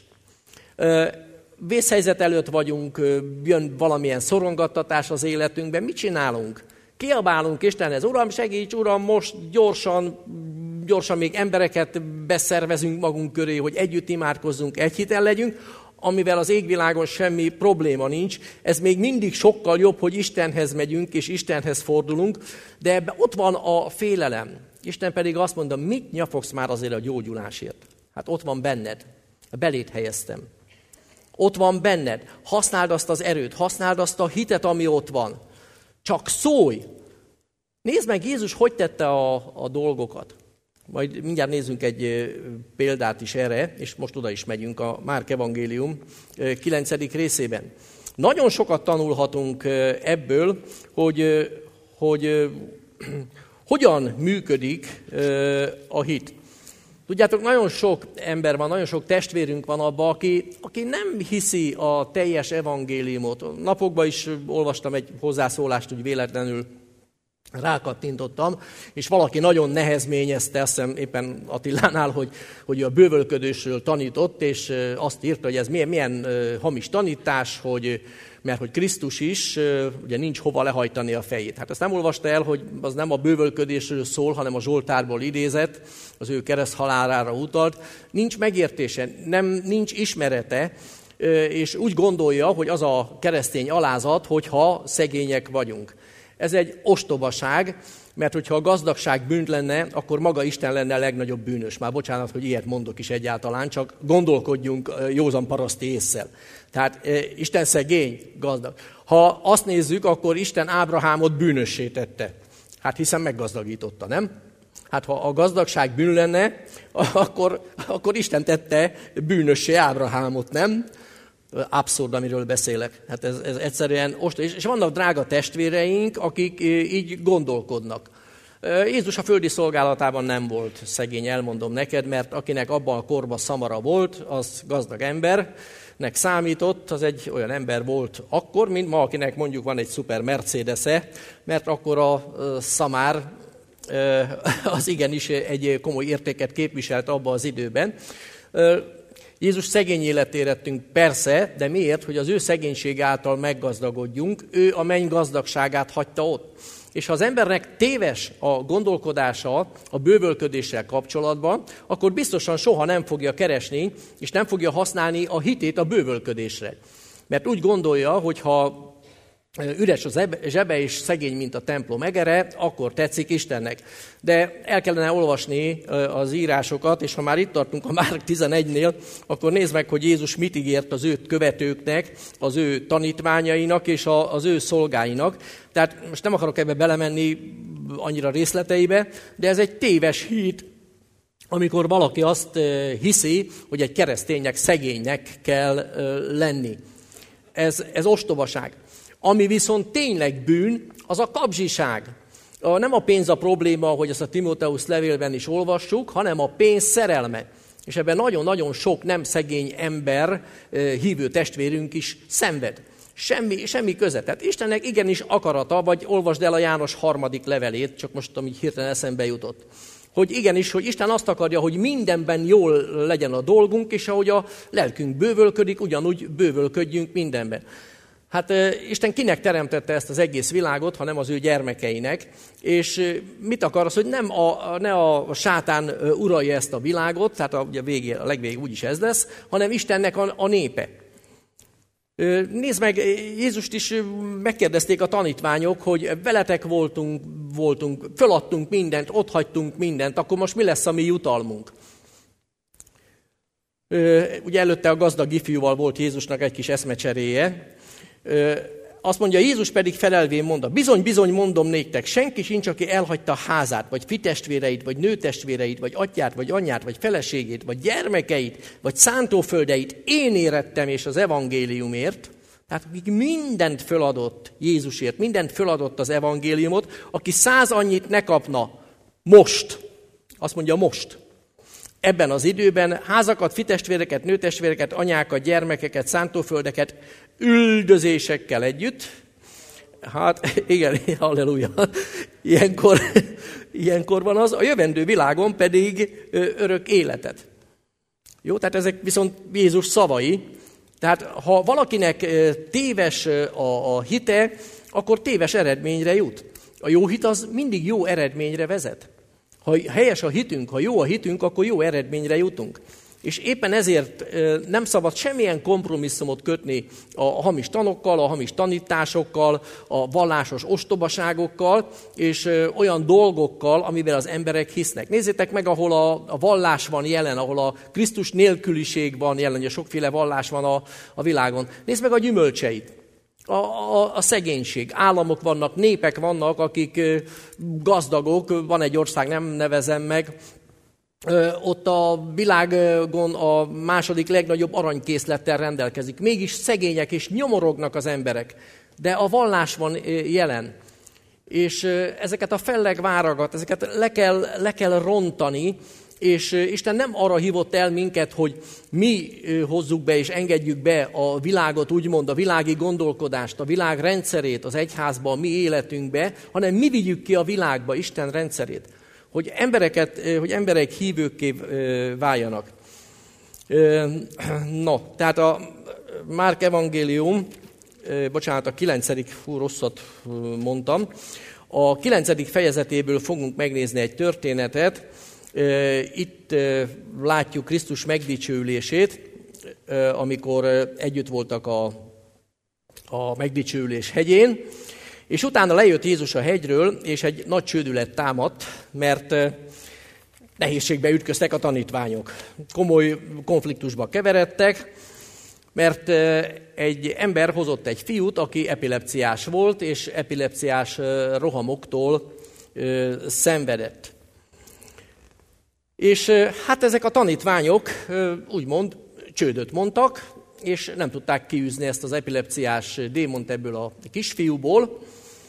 Vészhelyzet előtt vagyunk, jön valamilyen szorongattatás az életünkben, mit csinálunk? Kiabálunk Istenhez, Uram, segíts, Uram, most gyorsan, gyorsan még embereket beszervezünk magunk köré, hogy együtt imádkozzunk, egy hiten legyünk, amivel az égvilágon semmi probléma nincs. Ez még mindig sokkal jobb, hogy Istenhez megyünk és Istenhez fordulunk, de ebben ott van a félelem. Isten pedig azt mondja, mit nyafogsz már azért a gyógyulásért? Hát ott van benned, belét helyeztem. Ott van benned, használd azt az erőt, használd azt a hitet, ami ott van. Csak szólj! Nézd meg, Jézus hogy tette a, a dolgokat. Majd mindjárt nézzünk egy példát is erre, és most oda is megyünk a Márk evangélium kilencedik részében. Nagyon sokat tanulhatunk ebből, hogy, hogy hogyan működik a hit. Tudjátok, nagyon sok ember van, nagyon sok testvérünk van abban, aki, aki nem hiszi a teljes evangéliumot. Napokban is olvastam egy hozzászólást, úgy véletlenül rákattintottam, és valaki nagyon nehezményezte, azt hiszem éppen Attilánál, hogy, hogy a bővölködésről tanított, és azt írta, hogy ez milyen, milyen hamis tanítás, hogy, mert hogy Krisztus is, ugye nincs hova lehajtani a fejét. Hát azt nem olvasta el, hogy az nem a bővölködésről szól, hanem a Zsoltárból idézett, az ő kereszthalálára utalt. Nincs megértése, nem, nincs ismerete, és úgy gondolja, hogy az a keresztény alázat, hogyha szegények vagyunk. Ez egy ostobaság, mert hogyha a gazdagság bűn lenne, akkor maga Isten lenne a legnagyobb bűnös. Már bocsánat, hogy ilyet mondok is egyáltalán, csak gondolkodjunk józan paraszti ésszel. Tehát e, Isten szegény, gazdag. Ha azt nézzük, akkor Isten Ábrahámot bűnössé tette. Hát hiszen meggazdagította, nem? Hát ha a gazdagság bűn lenne, akkor, akkor Isten tette bűnössé Ábrahámot, nem? Abszurd, amiről beszélek. Hát ez, ez egyszerűen ostor. És vannak drága testvéreink, akik így gondolkodnak. Jézus a földi szolgálatában nem volt szegény, elmondom neked, mert akinek abban a korban szamara volt, az gazdag embernek számított, az egy olyan ember volt akkor, mint ma, akinek mondjuk van egy szuper Mercedes-e, mert akkor a szamár az igenis egy komoly értéket képviselt abban az időben. Jézus szegény életére ettünk, persze, de miért? Hogy az ő szegénység által meggazdagodjunk, ő a menny gazdagságát hagyta ott. És ha az embernek téves a gondolkodása a bővölködéssel kapcsolatban, akkor biztosan soha nem fogja keresni, és nem fogja használni a hitét a bővölködésre. Mert úgy gondolja, hogy ha üres az zsebe és szegény, mint a templom egere, akkor tetszik Istennek. De el kellene olvasni az írásokat, és ha már itt tartunk a Márk tizenegynél, akkor nézd meg, hogy Jézus mit ígért az ő követőknek, az ő tanítványainak és az ő szolgáinak. Tehát most nem akarok ebbe belemenni annyira részleteibe, de ez egy téves hit, amikor valaki azt hiszi, hogy egy kereszténynek szegénynek kell lenni. Ez, ez ostobaság. Ami viszont tényleg bűn, az a kapzsiság. Nem a pénz a probléma, hogy ezt a Timóteusz levélben is olvassuk, hanem a pénz szerelme. És ebben nagyon-nagyon sok nem szegény ember, hívő testvérünk is szenved. Semmi, semmi köze. Tehát Istennek igenis akarata, vagy olvasd el a János harmadik levelét, csak most ami hirtelen eszembe jutott. Hogy igenis, hogy Isten azt akarja, hogy mindenben jól legyen a dolgunk, és ahogy a lelkünk bővölködik, ugyanúgy bővölködjünk mindenben. Hát Isten kinek teremtette ezt az egész világot, ha nem az ő gyermekeinek, és mit akar az, hogy nem a, ne a sátán uralja ezt a világot, tehát a, a, végé, a legvégig úgyis ez lesz, hanem Istennek a, a népe. Nézd meg, Jézust is megkérdezték a tanítványok, hogy veletek voltunk, voltunk, föladtunk mindent, otthagytunk mindent, akkor most mi lesz a mi jutalmunk? Ugye előtte a gazdag ifjúval volt Jézusnak egy kis eszmecseréje. Azt mondja, Jézus pedig felelvén mondta, bizony, bizony mondom néktek, senki sincs, aki elhagyta a házát, vagy fitestvéreit, vagy nőtestvéreit, vagy atyát, vagy anyját, vagy feleségét, vagy gyermekeit, vagy szántóföldeit én érettem és az evangéliumért, tehát akik mindent föladott Jézusért, mindent föladott az evangéliumot, aki száz annyit ne kapna most, azt mondja most, ebben az időben házakat, fitestvéreket, nőtestvéreket, anyákat, gyermekeket, szántóföldeket üldözésekkel együtt. Hát igen, halleluja. Ilyenkor, ilyenkor van az, a jövendő világon pedig örök életet. Jó, tehát ezek viszont Jézus szavai. Tehát ha valakinek téves a, a hite, akkor téves eredményre jut. A jó hit az mindig jó eredményre vezet. Ha helyes a hitünk, ha jó a hitünk, akkor jó eredményre jutunk. És éppen ezért nem szabad semmilyen kompromisszumot kötni a hamis tanokkal, a hamis tanításokkal, a vallásos ostobaságokkal, és olyan dolgokkal, amivel az emberek hisznek. Nézzétek meg, ahol a, a vallás van jelen, ahol a Krisztus nélküliség van jelen, ugye sokféle vallás van a, a világon. Nézd meg a gyümölcseit. A, a, a szegénység. Államok vannak, népek vannak, akik gazdagok, van egy ország, nem nevezem meg, ott a világon a második legnagyobb aranykészlettel rendelkezik. Mégis szegények és nyomorognak az emberek, de a vallás van jelen. És ezeket a fellegváragat, ezeket le kell, le kell rontani, és Isten nem arra hívott el minket, hogy mi hozzuk be és engedjük be a világot, úgymond a világi gondolkodást, a világ rendszerét az egyházba, a mi életünkbe, hanem mi vigyük ki a világba Isten rendszerét, hogy embereket, hogy emberek hívőkké váljanak. No, tehát a Márk evangélium, bocsánat, a kilencedik, hú, rosszat mondtam, a kilencedik fejezetéből fogunk megnézni egy történetet. Itt látjuk Krisztus megdicsőülését, amikor együtt voltak a, a megdicsőülés hegyén, és utána lejött Jézus a hegyről, és egy nagy csődület támadt, mert nehézségbe ütköztek a tanítványok. Komoly konfliktusba keveredtek, mert egy ember hozott egy fiút, aki epilepsziás volt, és epilepsziás rohamoktól szenvedett. És hát ezek a tanítványok úgymond csődöt mondtak, és nem tudták kiűzni ezt az epilepsziás démont ebből a kisfiúból.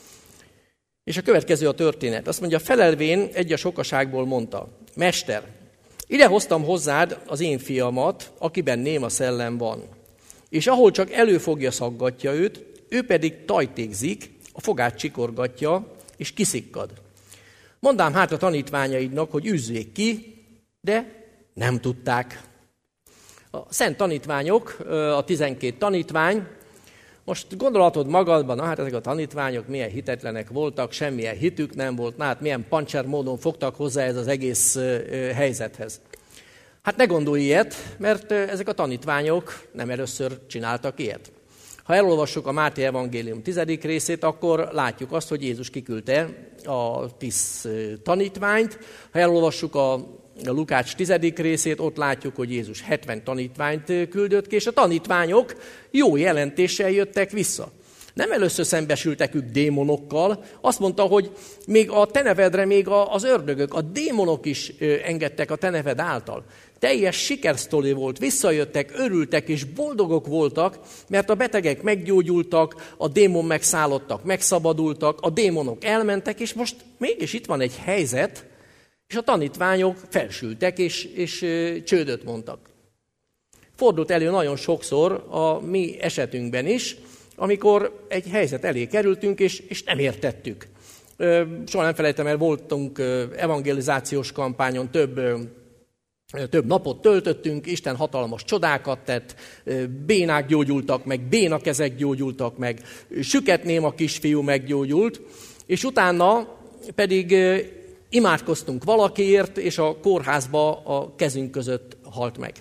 És a következő a történet. Azt mondja, felelvén egy a sokaságból mondta, Mester, ide hoztam hozzád az én fiamat, akiben néma szellem van. És ahol csak előfogja, szaggatja őt, ő pedig tajtékzik, a fogát csikorgatja, és kiszikkad. Mondám hát a tanítványaidnak, hogy űzzék ki, de nem tudták. A szent tanítványok, a tizenkét tanítvány, most gondolhatod magadban, na hát ezek a tanítványok milyen hitetlenek voltak, semmilyen hitük nem volt, na hát milyen pancser módon fogtak hozzá ez az egész helyzethez. Hát ne gondolj ilyet, mert ezek a tanítványok nem először csináltak ilyet. Ha elolvassuk a Máté evangélium tizedik részét, akkor látjuk azt, hogy Jézus kiküldte a tíz tanítványt. Ha elolvassuk a Lukács tizedik részét, ott látjuk, hogy Jézus hetven tanítványt küldött ki, és a tanítványok jó jelentéssel jöttek vissza. Nem először szembesültek ők démonokkal, azt mondta, hogy még a te nevedre, még az ördögök, a démonok is engedtek a te neved által. Teljes sikersztori volt, visszajöttek, örültek és boldogok voltak, mert a betegek meggyógyultak, a démon megszállottak, megszabadultak, a démonok elmentek, és most mégis itt van egy helyzet, és a tanítványok felsültek, és, és csődöt mondtak. Fordult elő nagyon sokszor a mi esetünkben is, amikor egy helyzet elé kerültünk, és, és nem értettük. Soha nem felejtem el, voltunk evangelizációs kampányon, több, több napot töltöttünk, Isten hatalmas csodákat tett, bénák gyógyultak meg, bénakezek gyógyultak meg, süketnéma kisfiú meggyógyult, és utána pedig imádkoztunk valakiért, és a kórházba a kezünk között halt meg.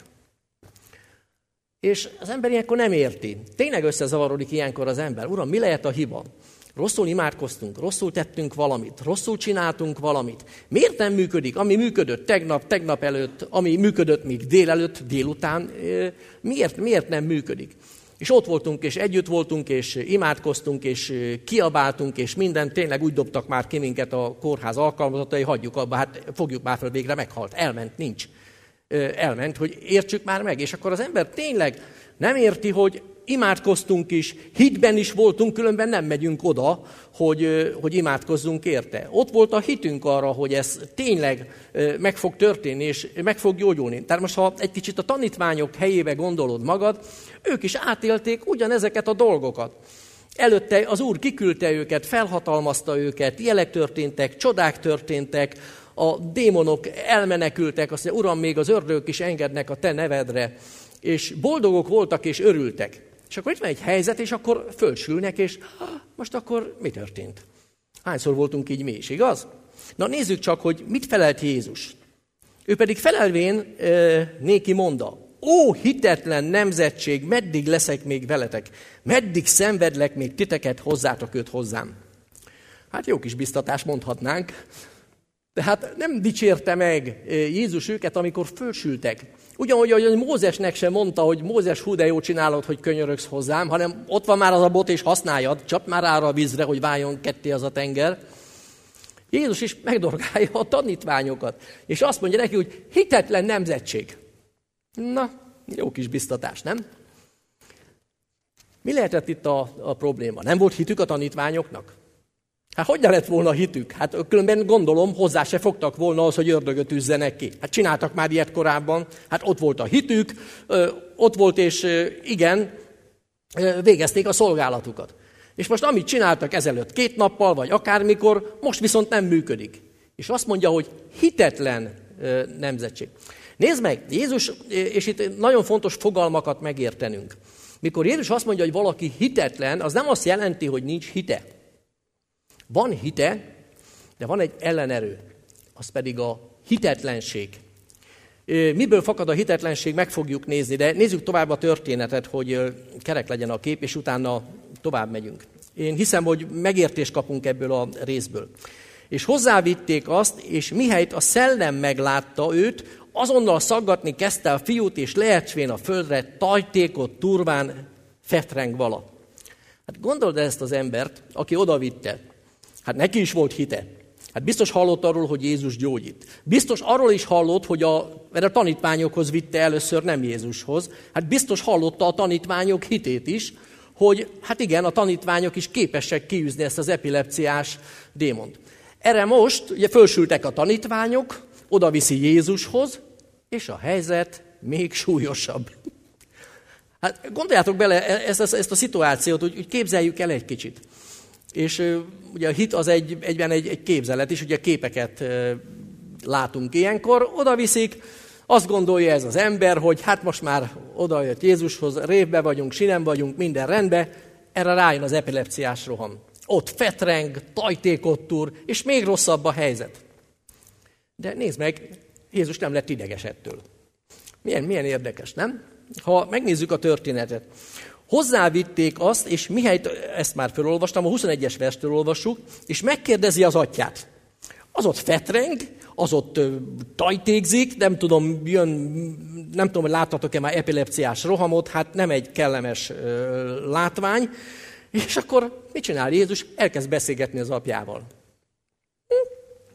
És az ember ilyenkor nem érti. Tényleg összezavarodik ilyenkor az ember. Uram, mi lehet a hiba? Rosszul imádkoztunk, rosszul tettünk valamit, rosszul csináltunk valamit. Miért nem működik? Ami működött tegnap, tegnap előtt, ami működött még délelőtt, délután, miért, miért nem működik? És ott voltunk, és együtt voltunk, és imádkoztunk, és kiabáltunk, és mindent, tényleg úgy dobtak már ki minket a kórház alkalmazottai, hagyjuk abba, hát fogjuk már fel, végre meghalt, elment, nincs. Elment, hogy értsük már meg. És akkor az ember tényleg nem érti, hogy imádkoztunk is, hitben is voltunk, különben nem megyünk oda, hogy, hogy imádkozzunk érte. Ott volt a hitünk arra, hogy ez tényleg meg fog történni, és meg fog gyógyulni. Tehát most, ha egy kicsit a tanítványok helyébe gondolod magad, ők is átélték ugyanezeket a dolgokat. Előtte az Úr kiküldte őket, felhatalmazta őket, jelek történtek, csodák történtek, a démonok elmenekültek, azt mondja, Uram, még az ördögök is engednek a te nevedre, és boldogok voltak és örültek. És akkor itt van egy helyzet, és akkor fölsülnek, és most akkor mi történt? Hányszor voltunk így mi is, igaz? Na nézzük csak, hogy mit felelt Jézus. Ő pedig felelvén e, néki mondta, ó, hitetlen nemzetség, meddig leszek még veletek? Meddig szenvedlek még titeket, hozzátok őt hozzám? Hát jó kis biztatás mondhatnánk. Tehát nem dicsérte meg Jézus őket, amikor fölsültek. Ugyanúgy, hogy Mózesnek sem mondta, hogy Mózes, hú, de jó csinálod, hogy könyörögsz hozzám, hanem ott van már az a bot, és használjad, csap már arra a vízre, hogy váljon ketté az a tenger. Jézus is megdorgálja a tanítványokat, és azt mondja neki, hogy hitetlen nemzetség. Na, jó kis biztatás, nem? Mi lehetett itt a, a probléma? Nem volt hitük a tanítványoknak? Hát hogy ne lett volna hitük? Hát különben gondolom, hozzá se fogtak volna az, hogy ördögöt üzzenek ki. Hát csináltak már ilyet korábban, hát ott volt a hitük, ott volt és igen, végezték a szolgálatukat. És most amit csináltak ezelőtt két nappal, vagy akármikor, most viszont nem működik. És azt mondja, hogy hitetlen nemzetség. Nézd meg, Jézus, és itt nagyon fontos fogalmakat megértenünk. Mikor Jézus azt mondja, hogy valaki hitetlen, az nem azt jelenti, hogy nincs hite. Van hite, de van egy ellenerő, az pedig a hitetlenség. Miből fakad a hitetlenség, meg fogjuk nézni, de nézzük tovább a történetet, hogy kerek legyen a kép, és utána tovább megyünk. Én hiszem, hogy megértést kapunk ebből a részből. És hozzávitték azt, és mihelyt a szellem meglátta őt, azonnal szaggatni kezdte a fiút, és leecsvén a földre, tajtékot turván fetreng vala. Hát gondold ezt az embert, aki odavitte. Hát neki is volt hite. Hát biztos hallott arról, hogy Jézus gyógyít. Biztos arról is hallott, hogy a, mert a tanítványokhoz vitte először, nem Jézushoz. Hát biztos hallotta a tanítványok hitét is, hogy hát igen, a tanítványok is képesek kiűzni ezt az epilepsziás démont. Erre most ugye fölsültek a tanítványok, oda viszi Jézushoz, és a helyzet még súlyosabb. Hát gondoljátok bele ezt, ezt, ezt a szituációt, úgy, úgy képzeljük el egy kicsit. És ugye a hit az egy, egyben egy, egy képzelet is, ugye képeket látunk ilyenkor, oda viszik, azt gondolja ez az ember, hogy hát most már oda jött Jézushoz, révbe vagyunk, sinem vagyunk, minden rendben, erre rájön az epilepsziás roham. Ott fetreng, tajtékot túr, és még rosszabb a helyzet. De nézd meg, Jézus nem lett ideges ettől. Milyen, milyen érdekes, nem? Ha megnézzük a történetet. Hozzávitték azt, és mihelyt, ezt már felolvastam, a huszonegyes verstől olvassuk, és megkérdezi az atyát. Az ott fetreng, az ott ö, tajtékzik, nem tudom, jön, nem tudom, hogy láttatok-e már epilepsziás rohamot, hát nem egy kellemes ö, látvány. És akkor mit csinál Jézus? Elkezd beszélgetni az apjával. Hm.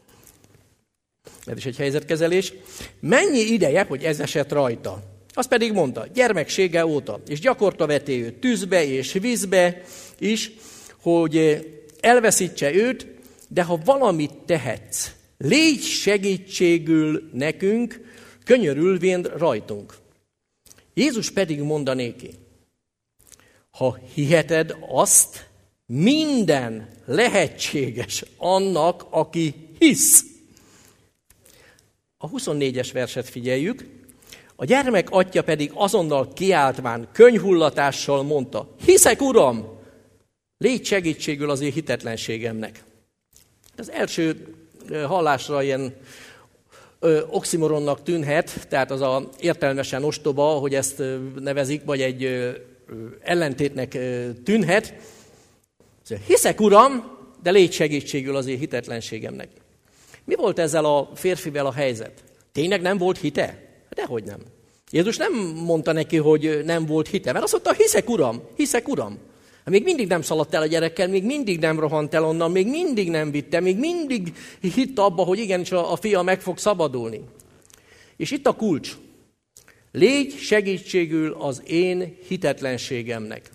Ez is egy helyzetkezelés. Mennyi ideje, hogy ez esett rajta? Azt pedig mondta, gyermeksége óta, és gyakorta veti őt tűzbe és vízbe is, hogy elveszítse őt, de ha valamit tehetsz, légy segítségül nekünk, könyörülvén rajtunk. Jézus pedig mondanéki, ha hiheted azt, minden lehetséges annak, aki hisz. A huszonnégyes verset figyeljük. A gyermek atya pedig azonnal kiáltván, könnyhullatással mondta, hiszek, Uram, légy segítségül az én hitetlenségemnek. Az első hallásra ilyen ö, oximoronnak tűnhet, tehát az a értelmesen ostoba, hogy ezt nevezik, vagy egy ö, ellentétnek ö, tűnhet. Hiszek, Uram, de légy segítségül az én hitetlenségemnek. Mi volt ezzel a férfivel a helyzet? Tényleg nem volt hite? Dehogy nem. Jézus nem mondta neki, hogy nem volt hite, mert azt mondta, hiszek, Uram, hiszek, Uram. Még mindig nem szaladt el a gyerekkel, még mindig nem rohant el onnan, még mindig nem vitte, még mindig hitt abba, hogy igenis a fia meg fog szabadulni. És itt a kulcs. Légy segítségül az én hitetlenségemnek.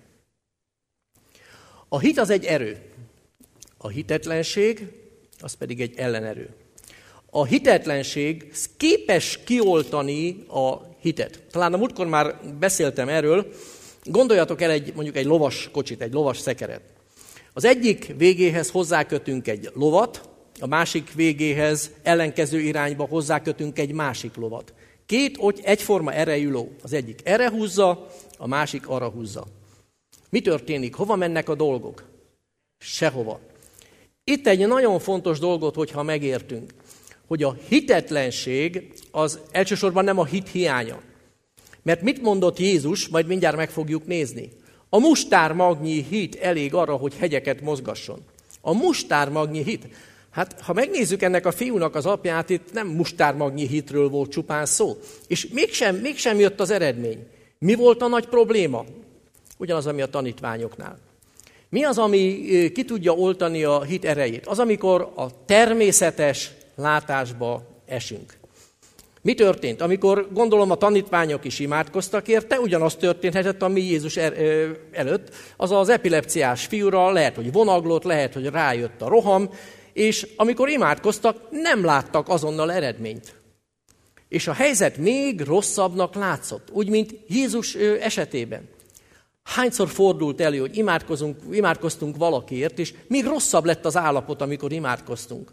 A hit az egy erő. A hitetlenség az pedig egy ellenerő. A hitetlenség képes kioltani a hitet. Talán a múltkor már beszéltem erről, gondoljatok el egy, mondjuk egy lovas kocsit, egy lovas szekeret. Az egyik végéhez hozzákötünk egy lovat, a másik végéhez ellenkező irányba hozzákötünk egy másik lovat. Két ott egyforma erejű ló. Az egyik erre húzza, a másik arra húzza. Mi történik? Hova mennek a dolgok? Sehova. Itt egy nagyon fontos dolgot, hogyha megértünk, hogy a hitetlenség az elsősorban nem a hit hiánya. Mert mit mondott Jézus, majd mindjárt meg fogjuk nézni. A mustármagnyi hit elég arra, hogy hegyeket mozgasson. A mustármagnyi hit. Hát, ha megnézzük ennek a fiúnak az apját, itt nem mustármagnyi hitről volt csupán szó. És mégsem, mégsem jött az eredmény. Mi volt a nagy probléma? Ugyanaz, ami a tanítványoknál. Mi az, ami ki tudja oltani a hit erejét? Az, amikor a természetes látásba esünk. Mi történt? Amikor gondolom a tanítványok is imádkoztak érte, ugyanaz történhetett, ami Jézus előtt, az az epilepsziás fiúra, lehet, hogy vonaglott, lehet, hogy rájött a roham, és amikor imádkoztak, nem láttak azonnal eredményt. És a helyzet még rosszabbnak látszott, úgy, mint Jézus esetében. Hányszor fordult elő, hogy imádkozunk, imádkoztunk valakiért, és még rosszabb lett az állapot, amikor imádkoztunk.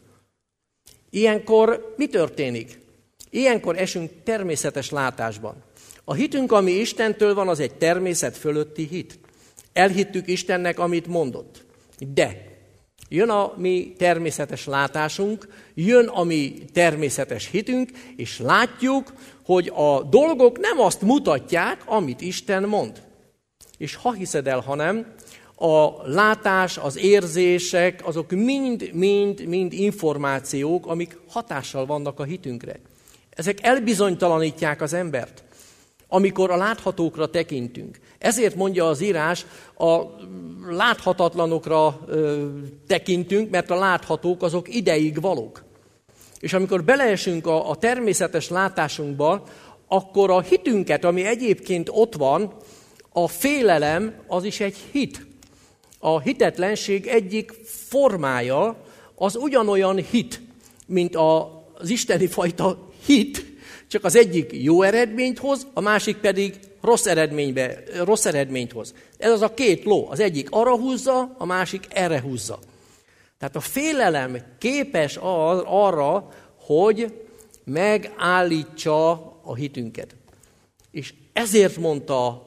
Ilyenkor mi történik? Ilyenkor esünk természetes látásban. A hitünk, ami Istentől van, az egy természet fölötti hit. Elhittük Istennek, amit mondott. De jön a mi természetes látásunk, jön a mi természetes hitünk, és látjuk, hogy a dolgok nem azt mutatják, amit Isten mond. És ha hiszed el, ha nem, a látás, az érzések, azok mind, mind, mind információk, amik hatással vannak a hitünkre. Ezek elbizonytalanítják az embert, amikor a láthatókra tekintünk. Ezért mondja az írás, a láthatatlanokra ö, tekintünk, mert a láthatók azok ideig valók. És amikor beleesünk a, a természetes látásunkba, akkor a hitünket, ami egyébként ott van, a félelem az is egy hit. A hitetlenség egyik formája az ugyanolyan hit, mint az isteni fajta hit, csak az egyik jó eredményt hoz, a másik pedig rossz, eredménybe, rossz eredményt hoz. Ez az a két ló, az egyik arra húzza, a másik erre húzza. Tehát a félelem képes arra, hogy megállítsa a hitünket. És ezért mondta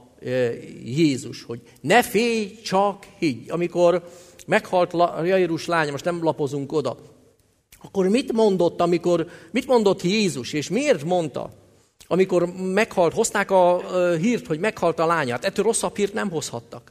Jézus, hogy ne félj, csak higgy. Amikor meghalt Jairus lánya, most nem lapozunk oda, akkor mit mondott, amikor, mit mondott Jézus, és miért mondta? Amikor meghalt, hozták a hírt, hogy meghalt a lányát, ettől rosszabb hírt nem hozhattak.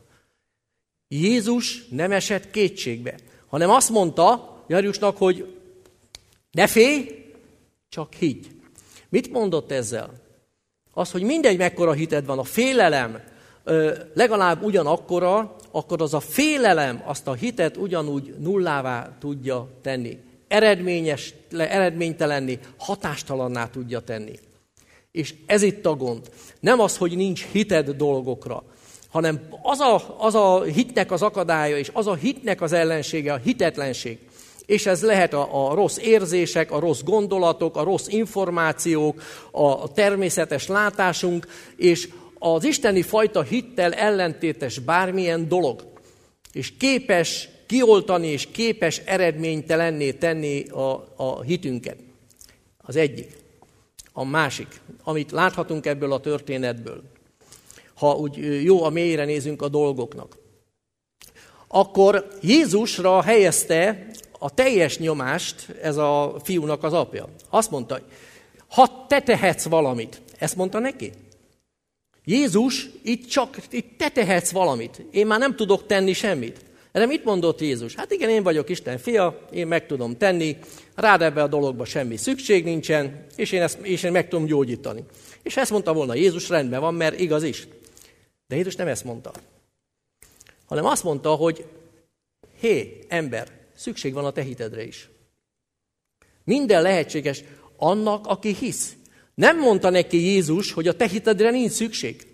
Jézus nem esett kétségbe, hanem azt mondta Jairusnak, hogy ne félj, csak higgy. Mit mondott ezzel? Az, hogy mindegy, mekkora hited van, a félelem legalább ugyanakkora, akkor az a félelem azt a hitet ugyanúgy nullává tudja tenni. Eredményes, eredménytelenni, hatástalanná tudja tenni. És ez itt a gond. Nem az, hogy nincs hited dolgokra, hanem az a, az a hitnek az akadálya, és az a hitnek az ellensége, a hitetlenség. És ez lehet a, a rossz érzések, a rossz gondolatok, a rossz információk, a természetes látásunk, és az isteni fajta hittel ellentétes bármilyen dolog. És képes kioltani, és képes eredménytelenné tenni a, a hitünket. Az egyik. A másik, amit láthatunk ebből a történetből, ha úgy jó a mélyre nézünk a dolgoknak, akkor Jézusra helyezte a teljes nyomást ez a fiúnak az apja. Azt mondta, ha te tehetsz valamit, ezt mondta neki. Jézus, itt csak itt te tehetsz valamit, én már nem tudok tenni semmit. Erre mit mondott Jézus? Hát igen, én vagyok Isten fia, én meg tudom tenni, rád ebbe a dologba semmi szükség nincsen, és én, ezt, és én meg tudom gyógyítani. És ezt mondta volna Jézus, rendben van, mert igaz is. De Jézus nem ezt mondta, hanem azt mondta, hogy hé, ember, szükség van a te hitedre is. Minden lehetséges annak, aki hisz. Nem mondta neki Jézus, hogy a te hitedre nincs szükség.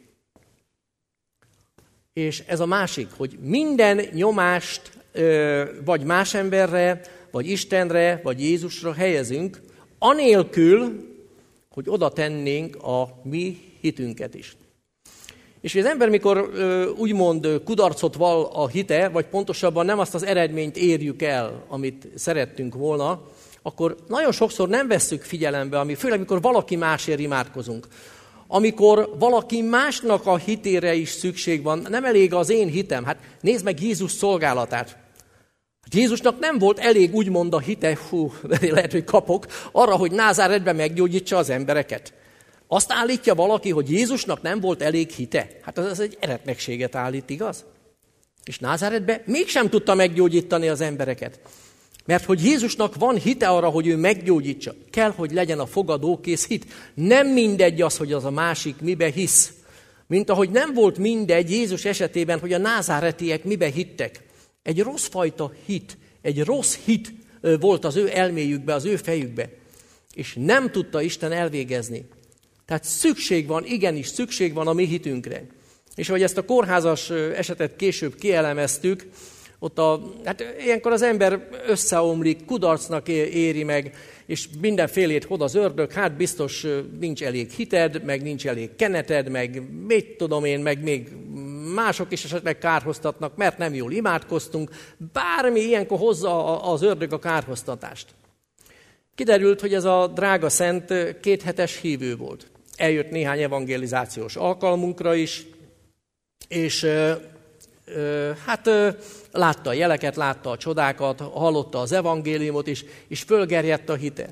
És ez a másik, hogy minden nyomást vagy más emberre, vagy Istenre, vagy Jézusra helyezünk, anélkül, hogy oda tennénk a mi hitünket is. És az ember, mikor úgymond kudarcot val a hite, vagy pontosabban nem azt az eredményt érjük el, amit szerettünk volna, akkor nagyon sokszor nem vesszük figyelembe, ami, főleg amikor valaki másért imádkozunk. Amikor valaki másnak a hitére is szükség van, nem elég az én hitem. Hát nézd meg Jézus szolgálatát. Hát Jézusnak nem volt elég úgymond a hite, hú, lehet, hogy kapok, arra, hogy Názáretben meggyógyítsa az embereket. Azt állítja valaki, hogy Jézusnak nem volt elég hite. Hát az egy eretnekséget állít, igaz? És Názáretben mégsem tudta meggyógyítani az embereket. Mert hogy Jézusnak van hite arra, hogy ő meggyógyítsa. Kell, hogy legyen a fogadókész hit. Nem mindegy az, hogy az a másik mibe hisz. Mint ahogy nem volt mindegy Jézus esetében, hogy a názáretiek mibe hittek. Egy rossz fajta hit, egy rossz hit volt az ő elméjükbe, az ő fejükbe. És nem tudta Isten elvégezni. Tehát szükség van, igenis szükség van a mi hitünkre. És ahogy ezt a kórházas esetet később kielemeztük, ott a, hát ilyenkor az ember összeomlik, kudarcnak éri meg, és mindenfélét hod az ördög, hát biztos nincs elég hited, meg nincs elég keneted, meg mit tudom én, meg még mások is esetleg kárhoztatnak, mert nem jól imádkoztunk. Bármi ilyenkor hozza az ördög a kárhoztatást. Kiderült, hogy ez a drága szent kéthetes hívő volt. Eljött néhány evangelizációs alkalmunkra is, és hát látta a jeleket, látta a csodákat, hallotta az evangéliumot is, és fölgerjedt a hite.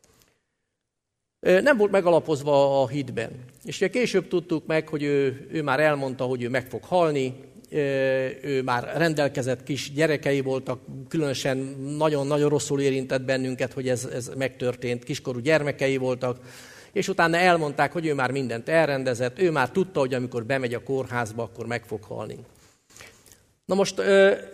Nem volt megalapozva a hitben. És ugye később tudtuk meg, hogy ő, ő már elmondta, hogy ő meg fog halni, ő már rendelkezett kis gyerekei voltak, különösen nagyon-nagyon rosszul érintett bennünket, hogy ez, ez megtörtént, kiskorú gyermekei voltak, és utána elmondták, hogy ő már mindent elrendezett, ő már tudta, hogy amikor bemegy a kórházba, akkor meg fog halni. Na most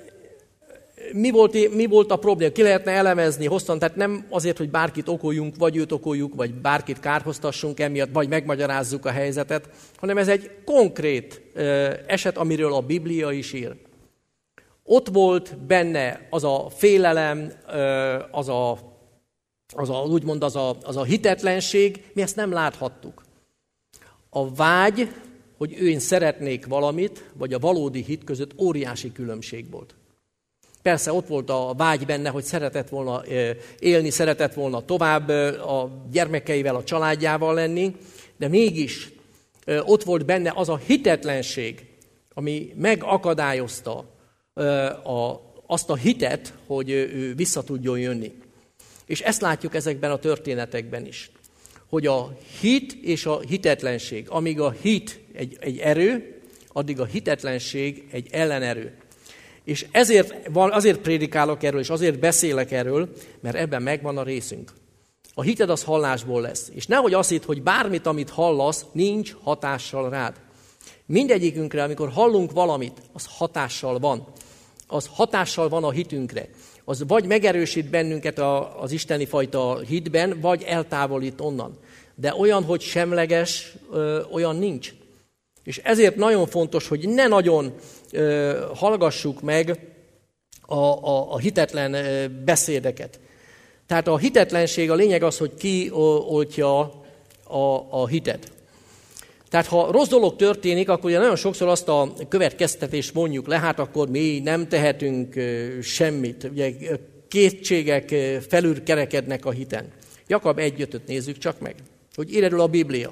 mi volt, mi volt a probléma? Ki lehetne elemezni hosszan, tehát nem azért, hogy bárkit okoljunk, vagy őt okoljuk, vagy bárkit kárhoztassunk emiatt, vagy megmagyarázzuk a helyzetet, hanem ez egy konkrét eset, amiről a Biblia is ír. Ott volt benne az a félelem, az a, az a úgymond az a, az a hitetlenség, mi ezt nem láthattuk. A vágy, hogy én szeretnék valamit, vagy a valódi hit között óriási különbség volt. Persze ott volt a vágy benne, hogy szeretett volna élni, szeretett volna tovább a gyermekeivel, a családjával lenni, de mégis ott volt benne az a hitetlenség, ami megakadályozta azt a hitet, hogy ő vissza tudjon jönni. És ezt látjuk ezekben a történetekben is, hogy a hit és a hitetlenség, amíg a hit egy, egy erő, addig a hitetlenség egy ellenerő. És ezért, van, azért prédikálok erről, és azért beszélek erről, mert ebben megvan a részünk. A hited az hallásból lesz. És nehogy azt hidd, hogy bármit, amit hallasz, nincs hatással rád. Mindegyikünkre, amikor hallunk valamit, az hatással van. Az hatással van a hitünkre. Az vagy megerősít bennünket az isteni fajta hitben, vagy eltávolít onnan. De olyan, hogy semleges, olyan nincs. És ezért nagyon fontos, hogy ne nagyon ö, hallgassuk meg a, a, a hitetlen ö, beszédeket. Tehát a hitetlenség, a lényeg az, hogy ki oltja a, a hitet. Tehát ha rossz dolog történik, akkor ugye nagyon sokszor azt a következtetést mondjuk le, hát akkor mi nem tehetünk ö, semmit. Ugye kétségek felül kerekednek a hiten. Jakab egy ötöt nézzük csak meg, hogy ír erről a Biblia.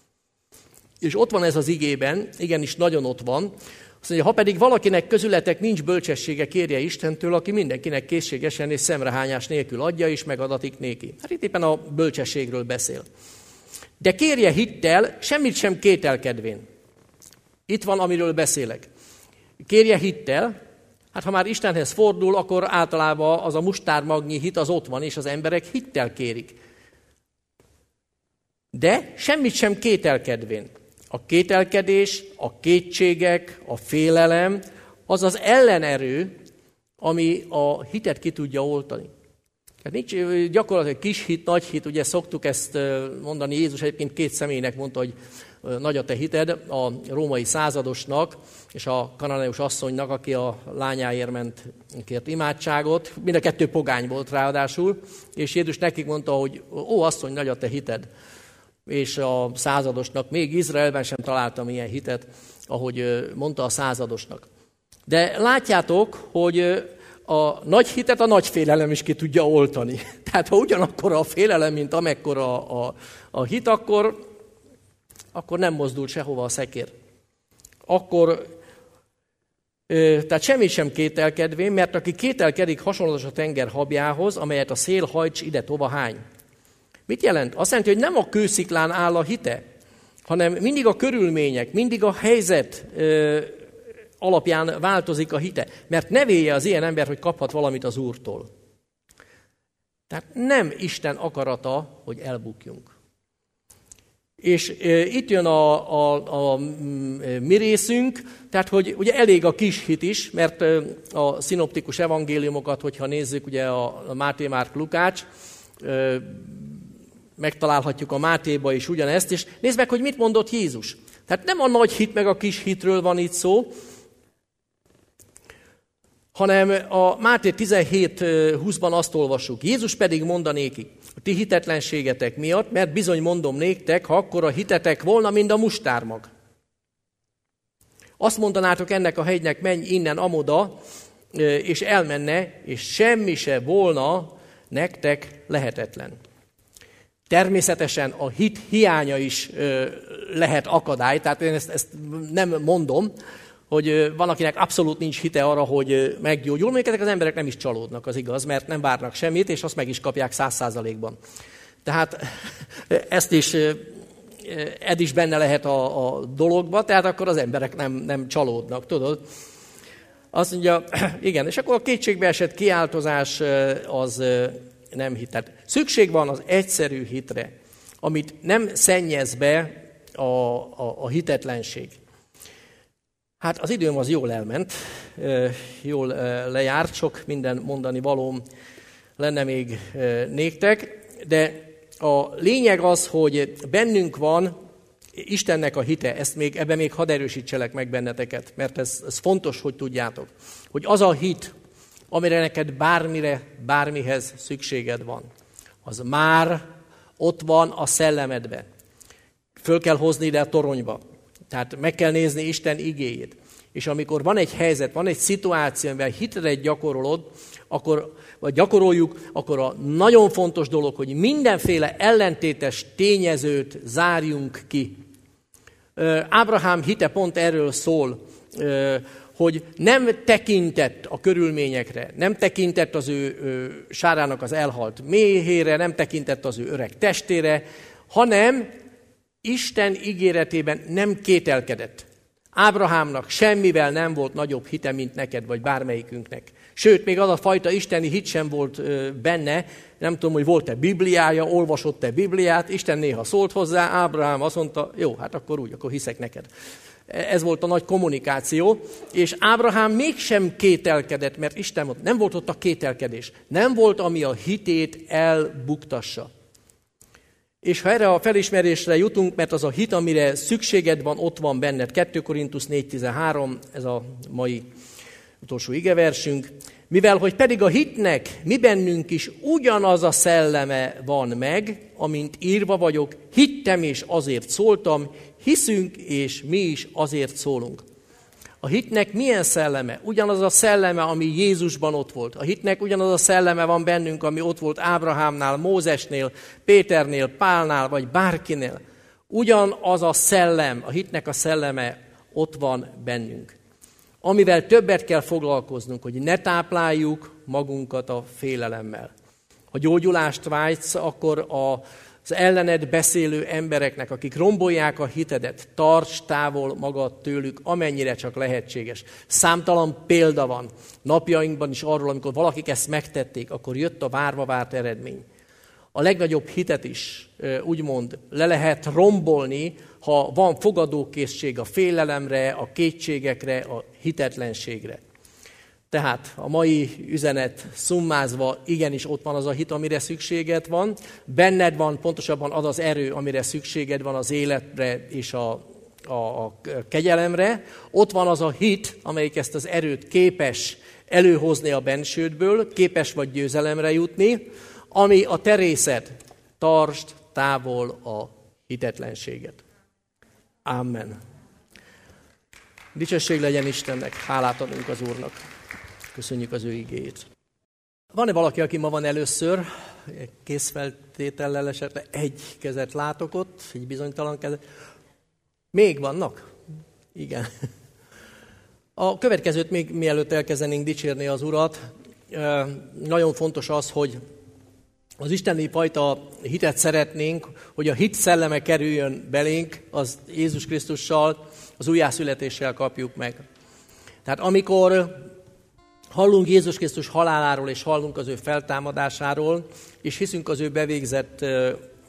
És ott van ez az igében, igenis nagyon ott van. Azt mondja, ha pedig valakinek közületek nincs bölcsessége, kérje Istentől, aki mindenkinek készségesen és szemrehányás nélkül adja, és megadatik néki. Hát itt éppen a bölcsességről beszél. De kérje hittel, semmit sem kételkedvén. Itt van, amiről beszélek. Kérje hittel, hát ha már Istenhez fordul, akkor általában az a mustármagnyi hit az ott van, és az emberek hittel kérik. De semmit sem kételkedvén. A kételkedés, a kétségek, a félelem, az az ellenerő, ami a hitet ki tudja oltani. Tehát nincs gyakorlatilag kis hit, nagy hit, ugye szoktuk ezt mondani, Jézus egyébként két személynek mondta, hogy nagy a te hited, a római századosnak és a kananeus asszonynak, aki a lányáért ment, kért imádságot. Mind a kettő pogány volt ráadásul, és Jézus nekik mondta, hogy ó, asszony, nagy a te hited. És a századosnak, még Izraelben sem találtam ilyen hitet, ahogy mondta a századosnak. De látjátok, hogy a nagy hitet a nagy félelem is ki tudja oltani. Tehát ha ugyanakkor a félelem, mint amekkora a, a, a hit, akkor, akkor nem mozdul sehova a szekér. Akkor, tehát semmit sem kételkedvén, mert aki kételkedik, hasonlatos a tenger habjához, amelyet a szél hajts ide-tova hány. Mit jelent? Azt jelenti, hogy nem a kősziklán áll a hite, hanem mindig a körülmények, mindig a helyzet ö, alapján változik a hite. Mert ne vélje az ilyen ember, hogy kaphat valamit az Úrtól. Tehát nem Isten akarata, hogy elbukjunk. És e, itt jön a, a, a mi részünk, tehát hogy ugye elég a kis hit is, mert a szinoptikus evangéliumokat, hogyha nézzük, ugye a, a Máté, Márk, Lukács, e, megtalálhatjuk a Mátéba is ugyanezt, és nézd meg, hogy mit mondott Jézus. Tehát nem a nagy hit meg a kis hitről van itt szó, hanem a Máté tizenhét húszban azt olvassuk. Jézus pedig mondanékik, a ti hitetlenségetek miatt, mert bizony mondom néktek, ha akkora hitetek volna, mint a mustármag. Azt mondanátok ennek a hegynek, menj innen amoda, és elmenne, és semmi se volna nektek lehetetlen. Természetesen a hit hiánya is lehet akadály, tehát én ezt, ezt nem mondom, hogy van, akinek abszolút nincs hite arra, hogy meggyógyul, még ezek az emberek nem is csalódnak, az igaz, mert nem várnak semmit, és azt meg is kapják száz százalékban. Tehát ezt is, ez is benne lehet a, a dologba, tehát akkor az emberek nem, nem csalódnak, tudod? Azt mondja, igen, és akkor a kétségbeesett kiáltozás az nem hit. Tehát szükség van az egyszerű hitre, amit nem szennyez be a, a, a hitetlenség. Hát az időm az jól elment, jól lejárt, sok minden mondani valóm lenne még néktek, de a lényeg az, hogy bennünk van Istennek a hite, ezt még, ebben még hadd erősítselek meg benneteket, mert ez, ez fontos, hogy tudjátok, hogy az a hit, amire neked bármire, bármihez szükséged van, az már ott van a szellemedben. Föl kell hozni ide a toronyba. Tehát meg kell nézni Isten igéjét. És amikor van egy helyzet, van egy szituáció, amivel hitedet gyakorolod, akkor, vagy gyakoroljuk, akkor a nagyon fontos dolog, hogy mindenféle ellentétes tényezőt zárjunk ki. Ábrahám hite pont erről szól, hogy nem tekintett a körülményekre, nem tekintett az ő, ő sárának az elhalt méhére, nem tekintett az ő öreg testére, hanem Isten ígéretében nem kételkedett. Ábrahámnak semmivel nem volt nagyobb hite, mint neked, vagy bármelyikünknek. Sőt, még az a fajta isteni hit sem volt benne, nem tudom, hogy volt-e Bibliája, olvasott-e Bibliát, Isten néha szólt hozzá, Ábrahám azt mondta, jó, hát akkor úgy, akkor hiszek neked. Ez volt a nagy kommunikáció, és Ábrahám mégsem kételkedett, mert Isten volt, nem volt ott a kételkedés. Nem volt, ami a hitét elbuktassa. És ha erre a felismerésre jutunk, mert az a hit, amire szükséged van, ott van benned. kettő Korintusz négy tizenhárom, ez a mai utolsó igeversünk. Mivel, hogy pedig a hitnek mi bennünk is ugyanaz a szelleme van meg, amint írva vagyok, hittem és azért szóltam, hiszünk és mi is azért szólunk. A hitnek milyen szelleme? Ugyanaz a szelleme, ami Jézusban ott volt. A hitnek ugyanaz a szelleme van bennünk, ami ott volt Ábrahámnál, Mózesnél, Péternél, Pálnál, vagy bárkinél. Ugyanaz a szellem, a hitnek a szelleme ott van bennünk. Amivel többet kell foglalkoznunk, hogy ne tápláljuk magunkat a félelemmel. Ha gyógyulást vágysz, akkor a az ellened beszélő embereknek, akik rombolják a hitedet, tarts távol magad tőlük, amennyire csak lehetséges. Számtalan példa van napjainkban is arról, amikor valakik ezt megtették, akkor jött a várva várt eredmény. A legnagyobb hitet is úgymond le lehet rombolni, ha van fogadókészség a félelemre, a kétségekre, a hitetlenségre. Tehát a mai üzenet szummázva, igenis ott van az a hit, amire szükséged van. Benned van pontosabban az az erő, amire szükséged van az életre és a, a, a kegyelemre. Ott van az a hit, amelyik ezt az erőt képes előhozni a bensődből, képes vagy győzelemre jutni, ami a te részed. Tartsd távol a hitetlenséget. Amen. Dicsőség legyen Istennek, hálát adunk az Úrnak. Köszönjük az ő igéjét. Van-e valaki, aki ma van először, készfeltétellel esetleg egy kezet látok ott, egy bizonytalan kezet? Még vannak? Igen. A következőt még mielőtt elkezdenénk dicsérni az Urat, nagyon fontos az, hogy az isteni fajta hitet szeretnénk, hogy a hit szelleme kerüljön belénk, az Jézus Krisztussal, az újjászületéssel kapjuk meg. Tehát amikor hallunk Jézus Krisztus haláláról, és hallunk az ő feltámadásáról, és hiszünk az ő bevégzett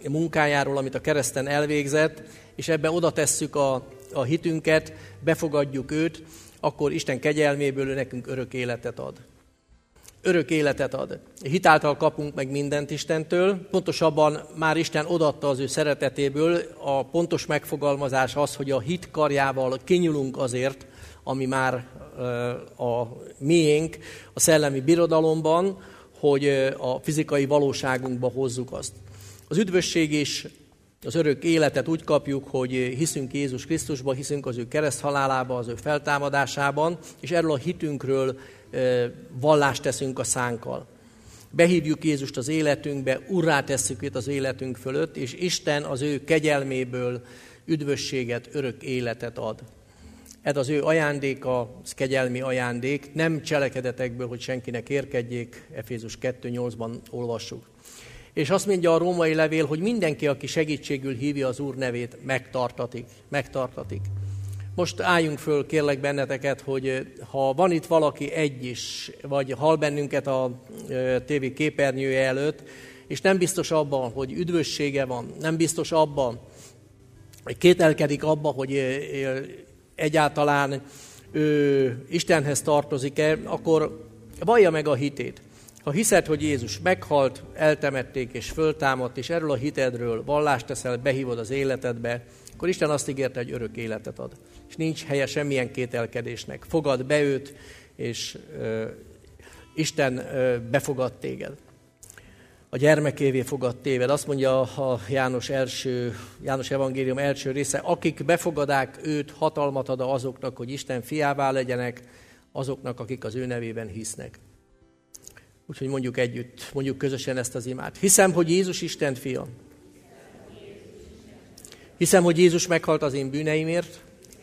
munkájáról, amit a kereszten elvégzett, és ebbe oda tesszük a, a hitünket, befogadjuk őt, akkor Isten kegyelméből ő nekünk örök életet ad. Örök életet ad. Hitáltal kapunk meg mindent Istentől, pontosabban már Isten odaadta az ő szeretetéből. A pontos megfogalmazás az, hogy a hit karjával kinyúlunk azért, ami már a miénk a szellemi birodalomban, hogy a fizikai valóságunkba hozzuk azt. Az üdvösség és az örök életet úgy kapjuk, hogy hiszünk Jézus Krisztusba, hiszünk az ő kereszthalálába, az ő feltámadásában, és erről a hitünkről vallást teszünk a szánkkal. Behívjuk Jézust az életünkbe, urrá tesszük őt az életünk fölött, és Isten az ő kegyelméből üdvösséget, örök életet ad. Ez az ő ajándéka, az kegyelmi ajándék, nem cselekedetekből, hogy senkinek érkedjék, Efézus kettő nyolcban olvassuk. És azt mondja a római levél, hogy mindenki, aki segítségül hívja az Úr nevét, megtartatik. megtartatik. Most álljunk föl, kérlek benneteket, hogy ha van itt valaki egy is, vagy hall bennünket a tévé képernyője előtt, és nem biztos abban, hogy üdvössége van, nem biztos abban, hogy kételkedik abban, hogy egyáltalán ő Istenhez tartozik-e, akkor vallja meg a hitét. Ha hiszed, hogy Jézus meghalt, eltemették és föltámadt, és erről a hitedről vallást teszel, behívod az életedbe, akkor Isten azt ígérte, hogy örök életet ad. És nincs helye semmilyen kételkedésnek. Fogad be őt, és uh, Isten uh, befogad téged. A gyermekévé fogad téged. Azt mondja a János, első, János evangélium első része, akik befogadák őt, hatalmat ad azoknak, hogy Isten fiává legyenek, azoknak, akik az ő nevében hisznek. Úgyhogy mondjuk együtt, mondjuk közösen ezt az imát. Hiszem, hogy Jézus Isten fia. Hiszem, hogy Jézus meghalt az én bűneimért.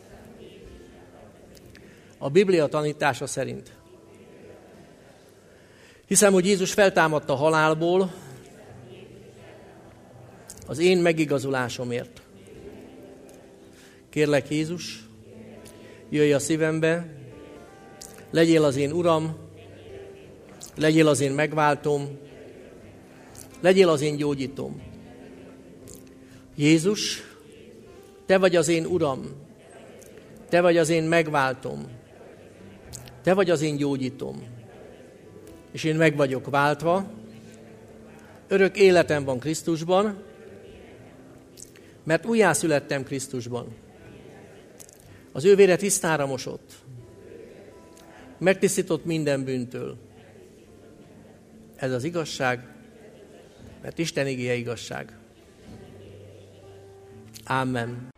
A Biblia tanítása szerint. Hiszem, hogy Jézus feltámadt a halálból az én megigazulásomért. Kérlek, Jézus, jöjj a szívembe, legyél az én Uram, legyél az én megváltom, legyél az én gyógyítom. Jézus, te vagy az én Uram, te vagy az én megváltom, te vagy az én gyógyítom. És én meg vagyok váltva, örök életem van Krisztusban, mert újjászülettem Krisztusban. Az ő vére tisztára mosott, megtisztított minden bűntől. Ez az igazság, mert Isten igéje igazság. Amen.